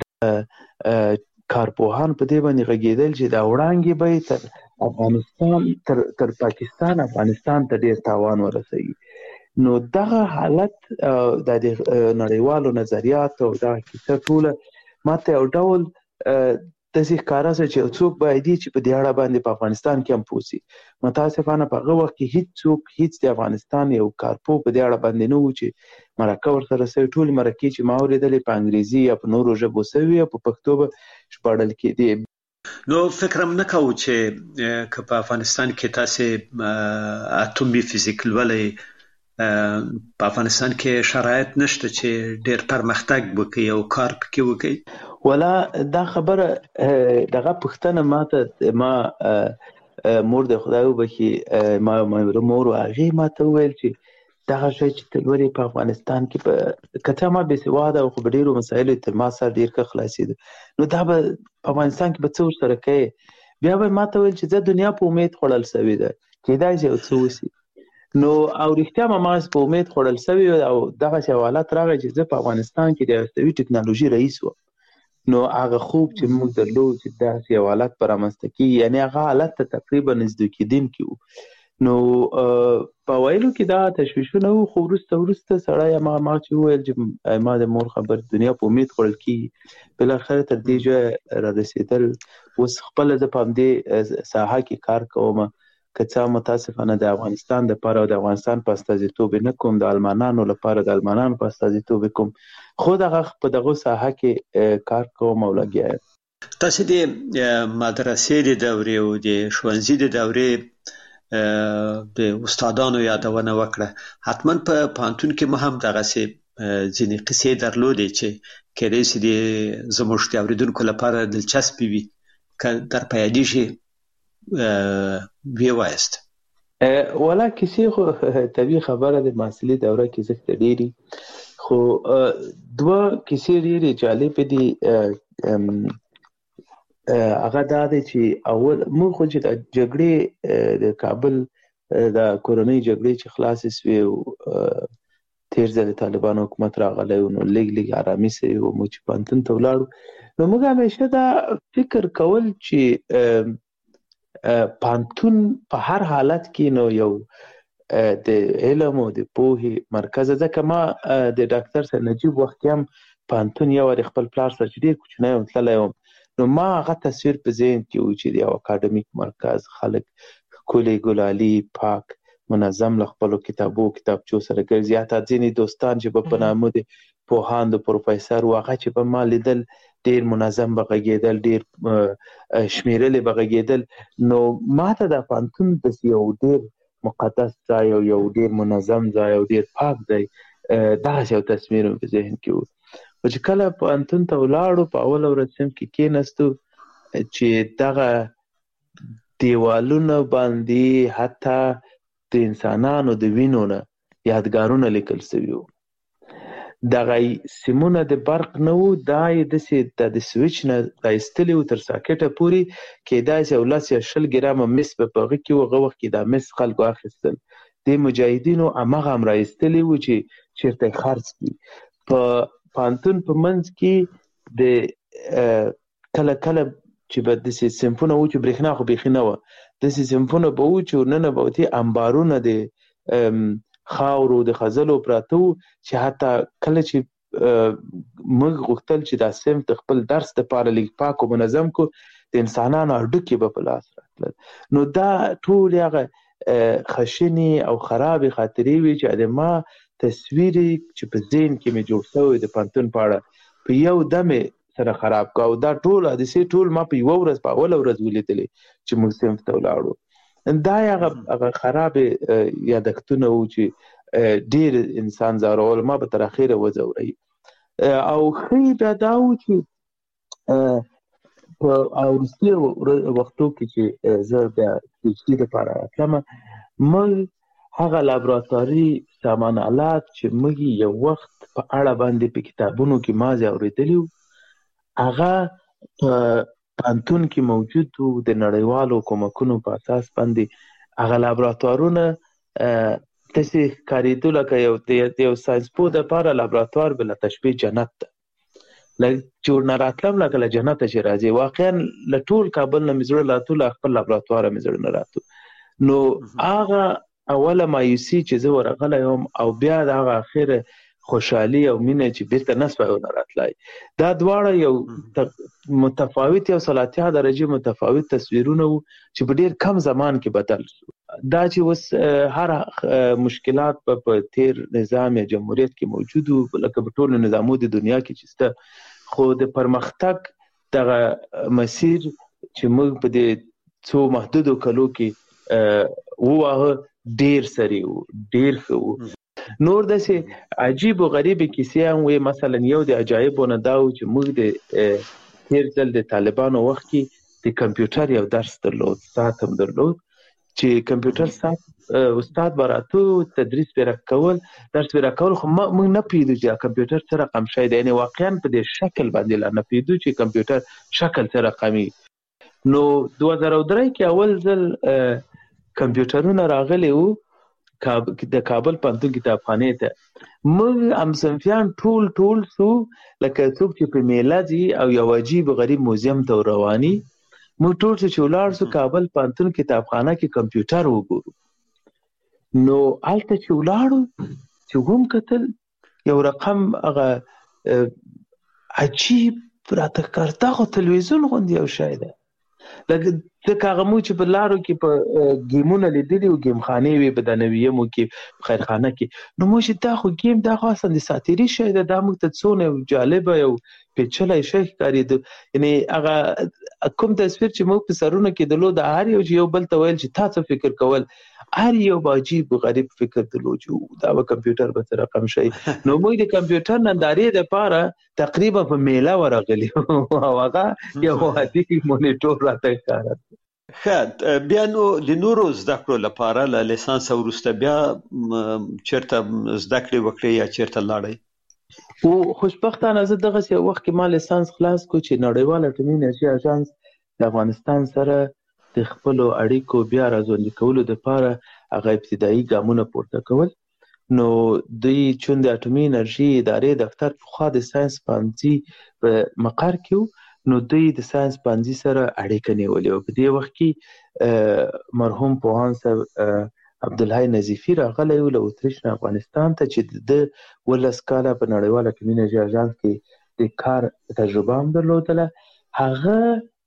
کارپوهان په دې باندې غږېدل چې دا وړانګې به تر افغانستان تر پاکستان افغانستان ته ډېر تاوان ورسوي. نو دغه حالت د نړیوالو نظریاتو او دغه کیسه ټوله ماته یو ډول داسې ښکاره شوه چې یو څوک باید چې په دې اړه باندې په افغانستان کې هم پوه شي. متاسفانه په هغه وخت کې هیڅ د افغانستان یو کارپو په دې اړه باندې نه و چې مرکه ورسره شوې. ټولې مرکې چې ما اورېدلې په انګریزي یا په نورو ژبو شوي او په پښتو به ژباړل کېدې. نو فکر هم نه کوو چې که په افغانستان کې تاسې اټومي فزیک لولئ، په افغانستان کې شرایط نشته چې ډېر پرمختګ وکړي او کار پکې وکړي؟ ولا دا خبره دغه پوښتنه ما مور د خدای وبخښي ما مور هغې ما ته وویل چې دغه شی چې ته لولې په افغانستان کې که څه ما بېسواده او خو په ډېرو مسایلو تر ما سره ډېر ښه خلاصېده، نو دا به په افغانستان کې به څه ورسره کوې؟ بیا به ماته ویل چې زه دنیا په امید خوړل سوي ده کېدای شي څه وسی نو او رښتیا ما په امید خوړل سوي او دغه حوالات راغی چې زه په افغانستان کې د استوي ټکنالوژي رئیس و نو هغه خوب چې موږ درلود چې داسې حوالات پر رامنځته کیږي یعنی هغه حالت ته تقریبا نږدې کېدونکي وو نو په ویلو کې دا تشویشونه وو خو وروسته سړی ما چې وویل چې ما د مور خبر دنیا په امید خوړل کېږي بالاخره تر دې ځایه رارسېدل اوس خپله زه په همدې ساحه کې کار کوم که څه متاسفانه د افغانستان دپاره او د افغانستان په استازیتوب نه کوم د المانانو لپاره د المانانو په استازیتوب کوم خو دغه په دغه ساحه کې کار کوم او لګیا یم. تاسو د مدرسې د دورې او د ښوونځي د دورې د استادانو یادونه وکړه حتما په پوهنتون کې مو هم دغسې ځینې قصې درلودې چې کېدای شي د زموږ د اورېدونکو لپاره دلچسپې وي که در په یادېږي وی وایست ولا کسی خو طبیعي خبره د محصلي دوره کې زښت ډېری خو دوه کیسې ډېرې جالبې دي هغه دا دی چې اول موږ خو چې د جګړې د کابل د کورنۍ جګړې چې خلاصې سوې تېر ځل د طالبانو حکومت راغلی و نو لږ ارامي سوې و موږ چې پوهنتون ته ولاړو نو موږ همیشه دا فکر کول چې پوهنتون په هر حالت کې نو یو د علم او د پوهې مرکز ځکه ما د ډاکټر سید نجیب وخت هم پوهنتون یو وارې خپل پلار سره چې ډېر کوچنی وم تللی وم نو ما هغه تصویر په ذهن کې و چې د یو اکاډمیک مرکز خلک ښکلي ګلالي پاک منظم له خپلو کتابچو سره ګرځي حتی ځینې دوستان چې به په نامه د پوهان د پروفیسر و هغه چې به ما لیدل ډېر منظم به غږېدل ډېر شمېرلې به غږېدل نو ما ته د پوهنتون داسې یو ډېر مقدس ځای او یو ډېر منظم ځای او ډېر پاک ځای دغسې یو تصویر مې په ذهن کې و خو چې کله پوهنتون ته ولاړو په اوله ورځ صنف کې کېناستو چې دغه دیوالونه باندې حتی د انسانانو د وینو نه یادګارونه لیکل سوي وو دغه سیمونه د برق نه وو دا یې داسې د سویچ نه رایستلي وو تر ساکټه پورې کېدای شي 10 یا 20 ګرامه مس به په هغه کې و هغه وخت کې دا مس خلکو اخیستل د مجاهدینو هماغه هم رایستلي وو چې چېرته یې خرڅ کړي په پوهنتون په منځ کې د کله چې به داسې صنفونه وو چې برېښنا خو بیخي نه وه داسې صنفونه به وو چې ورننه به وتې انبارونه د خاورو د خځلو پراته وو چې حتی کله چې موږ غوښتل چې دا صنف د خپل درس دپاره لږ پاک او منظم کو د انسانانو هډوکي به په لاس راتلل نو دا ټولې هغه خشنې او خرابې خاطرې وې چې د ما تصویر چې په ذهن کې مې جوړ شوی د پوهنتون په اړه په یو دم سره خراب کا او دا ټول حادثې ټول ما په یوه ورځ په اوله ورځ ولیدلې چې موږ صنف ته ولاړو دا هغه خراب یادښتونه وو چې ډېر انسان ځورول ما به تر اخره وځوروي او ښه بیا دا وو چې په وروستي وختو کې چې زه بیا پي ایچ ډي دپاره راتلمه موږ هغه لابراتواري سامان آلات چې موږ یو وخت په اړه باندې په کتابونو کې مازې اورېدلي وو هغه په پوهنتون کې موجود وو د نړیوالو کومکونو په اساس باندې هغه لابراتوارونه داسې ښکارېدو لکه یو ساینسپوه دپاره لابراتوار بله تشبیه جنت ده چې ورنه راتلم لکه له جنته چې راځي واقعا له ټول کابل نه مې زړه راتو له خپل لابراتواره مې زړه نه راتو نو هغه اوله مایوسي چې زه ورغلی وم او بیا د هغه اخره خوشحالي او مینه چې بیرته نه سوی ونه راتلی دا دواړه یو متفاوت یو 30 درجې متفاوت تصویرونه وو چې په ډېر کم زمان کې بدل شو دا چې اوس هر مشکلات په تیر نظام یا جمهوریت کې موجود وو لکه په ټولو نظامو د دنیا کې چې شته خو د پرمختګ دغه مسیر چې موږ په دې څو محدودو کلو کې وواهه ډېر سری وو ډېر ښه وو نور داسې عجیب و غریبې کیسې هم وې مثلا یو د عجایبو نه دا و چې موږ د تېر ځل د طالبانو وخت کې د کمپیوټر یو درس درلود ساعت هم درلود چې کمپیوټر ساعت استاد به راتو تدریس به راکول درس به راکول خو موږ نه پوهېدو چې کمپیوټر څه رقم شی دی یعنې واقعا په دې شکل باندې لا نه پوهېدو چې کمپیوټر شکل څه رقمي نو 2003 کې اول ځل کمپیوټرونه راغلي وو د کابل پوهنتون کتابخانې ته. موږ هم صنفیان ټول سو لکه څوک چې په میله ځي او یو عجیب غریب موزیم ته رواني. موږ ټول چې ولاړ سو کابل پوهنتون کتابخانه کې کمپیوټر وګورو. نو هلته چې ولاړو چې هم کتل یو رقم هغه عجیب راته کارته خو تلویزیون غوندې یو شی ده. لکه هغه مو چې په لارو کې په ګیمونه لیدلي وو، ګیم خانې وې په دانویمو کې خیرخانه کې. نو موږ چې دا خو ګیم دا خو اصلا د ساتیري شی ده، دا موږ ته څونه جالبه یو پیچلی شی ښکارېده. یعنې هغه کوم تصویر چې موږ په سرونه کې درلود هر یو چې یو بل ته ویل چې تا څه فکر کول، هر یو به عجیب غریب فکر درلود چې دا به کمپیوټر به څه رقم شي. نو موږ د کمپیوټر نندارې دپاره تقریبا په میله ورغلي او هغه یو عادي مونیټور راته ښکاره. ښه، بیا نو د نورو زده کړو لپاره له لیسانس وروسته بیا چېرته زده کړې وکړې یا چېرته لاړئ؟ او خوشبختانه زه دغسې یو وخت کې ما لیسانس خلاص کړو چې نړیوال اټومي انرژي اژانس د افغانستان سره د خپلو اړیکو بیا راژوندي کولو دپاره هغه ابتدایي ګامونه پورته کول. نو دوی چون د اټومي انرژي ادارې دفتر پخوا د ساینس پوهنځي په مقر کې و، نو دوی د ساینس پوهنځي سره اړیکه نیولې وه. په دې وخت کې مرحوم پوهاند صاحب عبدالحی نظیفي راغلی و له اتریش نه افغانستان ته چې د 11 کاله په نړیوال اټومي انرژي اژانس کې د کار تجربه هم درلودله. هغه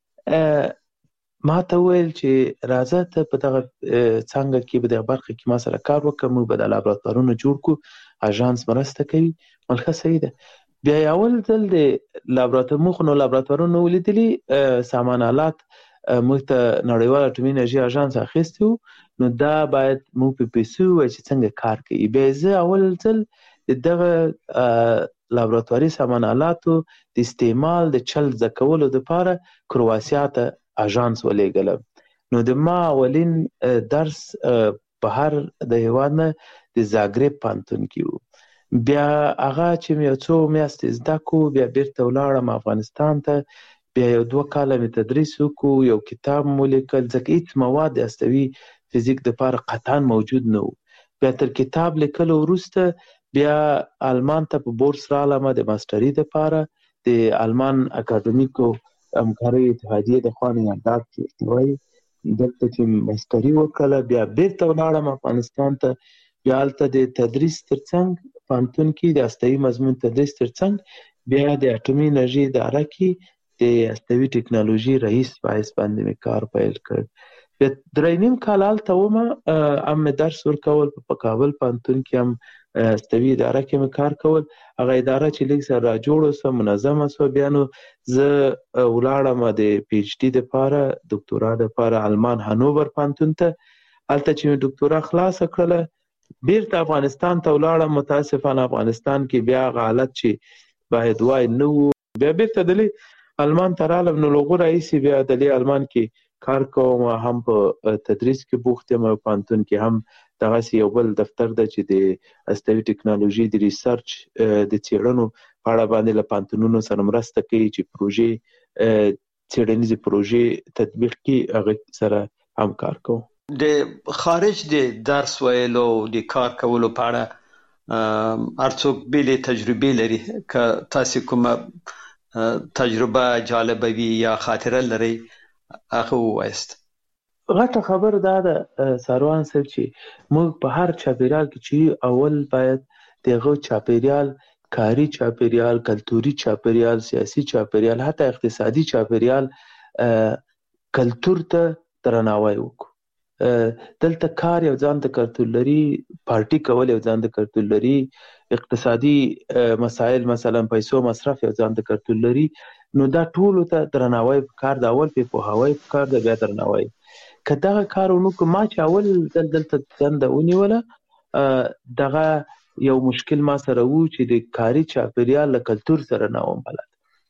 ما ته وویل چې راځه ته په دغه څانګه کې په دغه برخه کې ما سره کار وکړه، موږ به د لابراتوارونه جوړ کړو، اژانس مرسته کوي. ملکه صحیح ده. بیا اول ځل د لابراتوارونو ولیدلي سامان آلات موږ ته نړیوال اټومي انرژي اژانس اخیستی و، نو دا باید موږ په پیسو ووایو چې څنګه کار کوي. بیا زه اول ځل د دغه لابراتواري سامان آلاتو د استعمال د چل زده کولو دپاره کرواسیا ته اژانس ولېږلم. نو د ما اولین درس بهر د هېواد نه د زاګرب پوهنتون کې و. بیا هغه چې مې یو څو میاشتې زده کړو، بیا بیرته ولاړم افغانستان ته. بیا یو 2 کاله مې تدریس وکړو، یو کتاب مو لیکل، ځکه هېڅ مواد د هستوي فزیک دپاره قطعا موجود نه و. بیا تر کتاب لیکلو وروسته بیا آلمان ته په بورس رالم د ماسټري دپاره د آلمان اکاډمیکو همکارۍ اتحادیې د خوا نه یاداد چې وایي دلته چې ماسټري وکړله. بیا بیرته ولاړم افغانستان ته. بیا هلته د تدریس ترڅنګ پوهنتون کې د هستوي مضمون تدریس ترڅنګ بیا د اټومي انرژي اداره کې د هستوي ټکنالوژي رئیس په حیث باندې مې کار پیل کړ. بیا 3.5 کال هلته ومه، هم مې درس ورکول په کابل پوهنتون کې، هم هستوي اداره کې مې کار کول. هغه اداره چې لږ سره راجوړه سوه، منظمه سوه. بیا نو زه ولاړم د پی ایچ ډي دپاره، دکتورا دپاره آلمان هانوور پوهنتون ته. هلته چې مې دکتورا خلاصه کړله بیرته افغانستان ته ولاړم. متاسفانه افغانستان کې بیا هغه حالت چې باید وای نه و. بیا بیرته دلې آلمان ته رالم. نو له هغو راهیسې بیا دلې آلمان کې کار کوم، هم په تدریس کې بوخت یم، او پوهنتون کې هم دغسې یو بل دفتر ده چې د هستوي ټکنالوژي د ریسرچ د څېړنو په اړه باندې له پوهنتونونو سره مرسته کوي چې پروژې څېړنیزې پروژې تطبیق کړي، هغه سره هم کار کوم. د خارج د درس ویلو د کار کولو په اړه هر څوک بېلې تجربې لري. که تاسې کومه تجربه جالبه وي یا خاطره لرئ هغه ووایاست. غټه خبر دا ده ساروان صاحب چې موږ په هر چاپیریال کې چې اول باید دغه چاپیریال، کاري چاپیریال، کلتوري چاپیریال، سیاسي چاپیریال، حتی اقتصادي چاپیریال، کلتور ته درناوی وکړو. دلته کار یو ځان ته کلتور لري، پارټي کول یو ځان ته کلتور لري، اقتصادي مسایل مثلا پیسو مصرف یو ځان ته کلتور لري. نو دا ټولو ته درناوی پکار ده. اول پې پوهاوی پکار ده، بیا درناوی. که دغه کار ونه کړو، ما چې اول دلته دنده ونیوله، دغه یو مشکل ما سره و چې د کاري چاپیریال له کلتور سره نه وم بلد.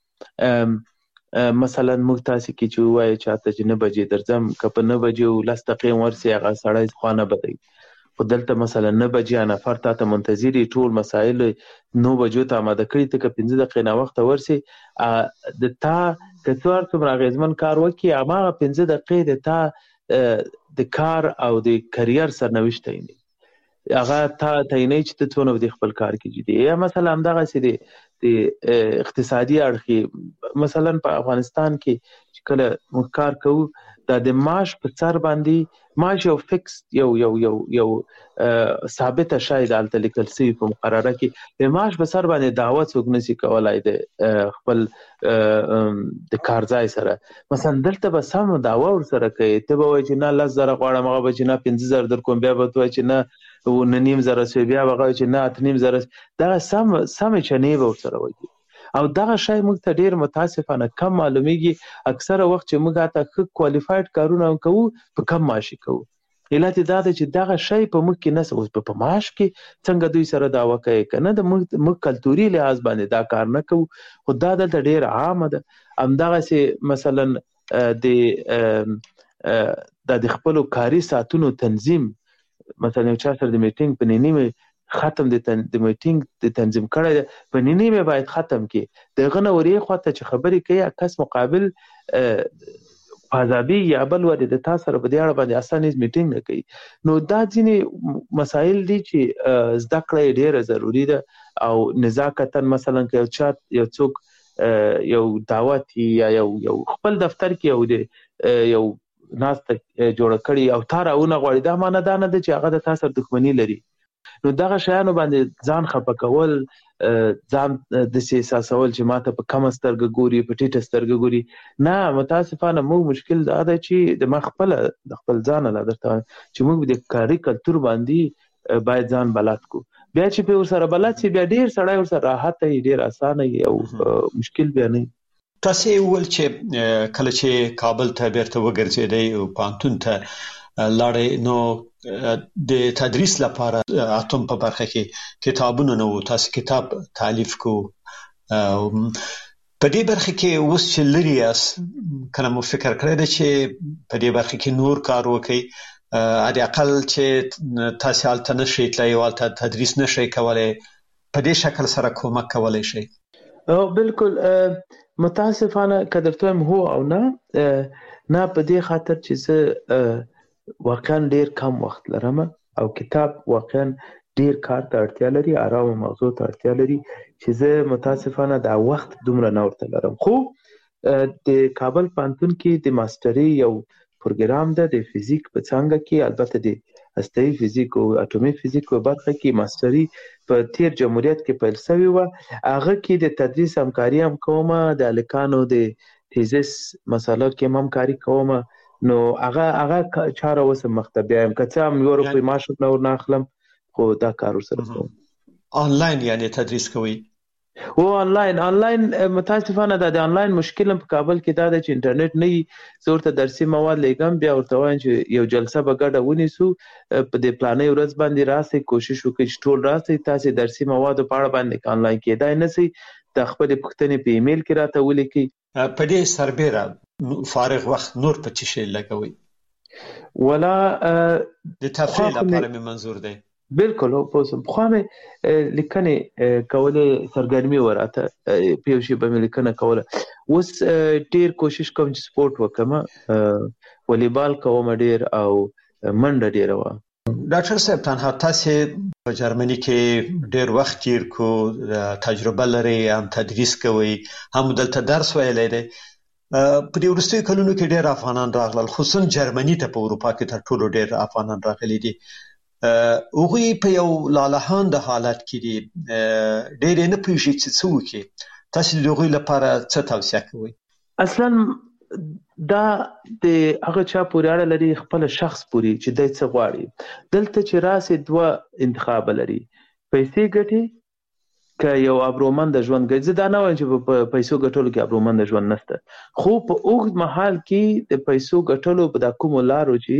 مثلا موږ تاسې کې چې ووایو چاته چې 9 بجې درځم، که په 9 بجې 10 دقیقې ورسې هغه سړی خوا نه بدوي. خو دلته مثلا 9 بجې نفر ته منتظري ټول مسایل 9 بجو ته آماده کړي ته 15 دقیقې نه وخت ورسي د تا کڅوار څومره غیزمن کار وکي هغه 15 دقیقې د تا د کار او د کرییر سرنوشت دی هغه تا تعینې چې ته څونه د خپل کار کې جدي یا مثلا همدغه سي د اقتصادي اړخي مثلا په افغانستان کې کله کار کوو د معاش په سر باندې معاش یو فکس یو ثابت شای د الته لیکل سي په مقرره کې د معاش په سر باندې دعوت څوک نشي کولای د خپل د کارځای سره مثلا دلته به سم دعوه ور سره کوي ته به وایي چې نه 10,000 غواړم هغه به چې نه 15,000 در کوم بیا به وایي چې نه 9,500 بیا به وایي چې نه 8,500 دا سم چنې به ور سره وایي او دغه شی موږ ته ډیر متاسفانه کم معلومیږي اکثره وخت چې موږ ته کوالیفاید کارونه کوو په کم معاش کوو علت دا ده چې دغه شی په موږ کې نه اوس په معاش کې څنګه دوی سره دعوه کوي کنه د موږ کلتوري لحاظ باندې دا کار نه کوو خو دا دلته ډیر عام ده همدغه سي مثلا د خپل کاري ساعتونو تنظیم مثلا یو چا سره د میټینګ په نیمه ختم د میټینګ د تنظیم کړی په نیمه باید ختم کی دغه نوري خواته چې خبرې کوي کس مقابل فاضابي یا بل ور د تاسو سره په دې اړه باندې اسانه میټینګ نه کوي نو دا ځینې مسایل دي چې زده کړه ډیره ضروری ده او نزاکتن مثلا یو چا یو څوک یو دعوت یا یو خپل دفتر کې یو ناس ته جوړ کړي او تارونه غوړي دا معنی دا نه ده چې هغه د تاسو سره دښمنی لري نو دغه شیانو باندې ځان خپه کول ځان د احساسول چې ماته په کم سترګه ګوري په ټیټه سترګه ګوري نه متاسفانه موږ مشکل دا ده چې د خپل ځان له درته چې موږ د کاري کلتور باندې باید ځان بلد کو بیا چې په سره بلد شي بیا ډیر سړی ور سره راحت ډیر اسانه او مشکل بیا نه تاسو ول چې کله چې کابل ته بیرته وګرځیدئ او پانتون ته لاړې نو د تدریس لپاره اتم په برخه کې کتابونه نو تاسو کتاب تالیف کو په دې برخه کې اوس چې لري اس کنه مو فکر کړی دی چې په دې برخه کې نور کار وکړي علي اقل چې تاسو حالت نشئ تلای او تدریس نشئ کولای په دې شکل سره کومک کولای شي او بالکل متاسفانه قدرتوم هو او نه په دې خاطر چې زه واقعا ډیر کم وخت لرم او کتاب واقعا ډیر کار ته اړتیا لري آرام موضوع ته اړتیا لري چې زه متاسفانه دا وخت دومره نه ورته لرم خو د کابل پانتون کې د ماستري یو پروګرام ده د فزیک په څنګه کې البته د هسته‌ای فزیک او اټومي فزیک په برخه کې ماستري په تیر جمهوریت کې پیل شوی و هغه کې د تدریس همکاري هم کومه د الکانو د تیزس مسله کې هم همکاري کومه نو هغه چاره وسه مختبیم کته هم یو روپی معاش نور نه اخلم خو دا کار سره کوم آنلاین یعنی تدریس کوي او آنلاین متاسفانه د آنلاین مشکل په کابل کې دا د انټرنیټ نه صورت درسي مواد لګم بیا ورته وایم چې یو جلسه به ګډه ونیسو په دې پلانې ورځ باندې راسي کوشش وکړئ چې ټول راسي تاسو درسي مواد په اړه باندې آنلاین کېدای نه سي د خپل پښتنې په ایمیل کې راته ولیکي په دې سربېره فارغ وخت نور په چی شي لګوي ولا د تفریح لپاره مې منظور دی بالکل په خامه لیکنه کوله سرګرمي وراته پیوشي به لیکنه کوله اوس ډیر کوشش کوم چې سپورت وکم والیبال کوم ډیر او منډه ډیر و ډاکټر صاحب تنها تاسو په جرمني کې ډیر وخت تیر کو تجربه لري هم تدریس کوي هم دلته درس ویلی دی په دې وروستیو کلونو کې ډیر افغانان راغلل خصوصا جرمني ته په اروپا کې تر ټولو ډیر افغانان راغلي دي اوغه په یو لالهاند حالت کې دي ډېر نه پېژې چې څه وکړي تاسو د هغوی لپاره څه توصیه کوئ اصلا دا د هغه چا پورې اړه لري خپل شخص پورې چې دای څه غواړي دلته چې راسي دوه انتخاب لري پیسې ګټي که یو ابرومند ژوند ګرځي دا نه وایم چې په پیسو ګټلو کې ابرومند ژوند نشته خو په اوږد مهال کې د پیسو ګټلو په د کوم لارو چې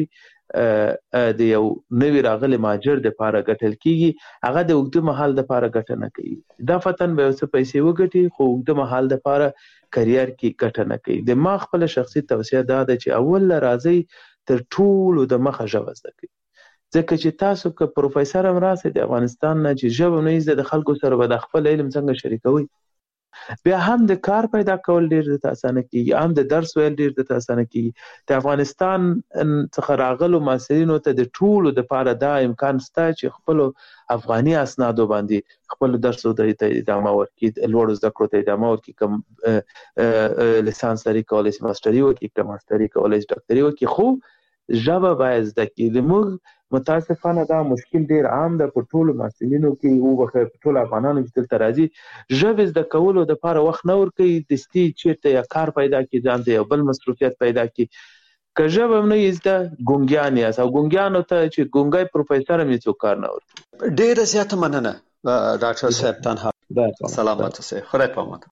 د یو نوی راغلی ماجر د پاره ګټل کیږي هغه د اوږد مهال د پاره ګټه نه کوي دا فتن به څه پیسې وګټي خو اوږد مهال د پاره کرییر کې ګټه نه کوي د ما خپل شخصي توصیه دا ده چې اول راځي تر ټولو د مخه ژبه زده کوي ځکه چې تاسو که پروفیسور هم راسئ د افغانستان نه چې ژبه نه زده د خلکو سره به د خپل علم څنګه شریکوي، بیا هم د کار پیدا کول ډیر د اسانه کیږي، هم د درس ویل ډیر د اسانه کیږي. د افغانستان څخه راغلو محصلینو ته د ټولو د پاره دا امکان شته چې خپل افغاني اسنادو باندې خپل درسو ته ادامه ورکړي، لوړ زده کړو ته ادامه ورکړي، کوم لیسانس لري کولای شي ماستري وکړي، کوم ماستري کولای شي ډاکټري وکړي، خو ژبه باید زده کړي. موږ متاسفانه دا مشکل ډیر عام ده په ټولو محصلینو کې، او په ټولو افغانانو چې دلته راځي ژبه زده کولو د لپاره وخت نه ورکوي، دستي چیرته یا کار پیدا کړي، ځان ته یو بل مصروفیت پیدا کړي. که ژبه نه زده ګونګیان یاست، او ګونګیانو ته چې ګونګی پروفیسور هم هیڅ کار نه ورکوي. ډیره زیاته مننه ډاکټر صاحب. تنها سلامت اوسئ، خدای پامت.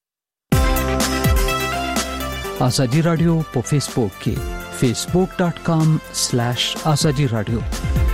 آزادی رادیو په فیسبوک کې facebook.com/azadi radio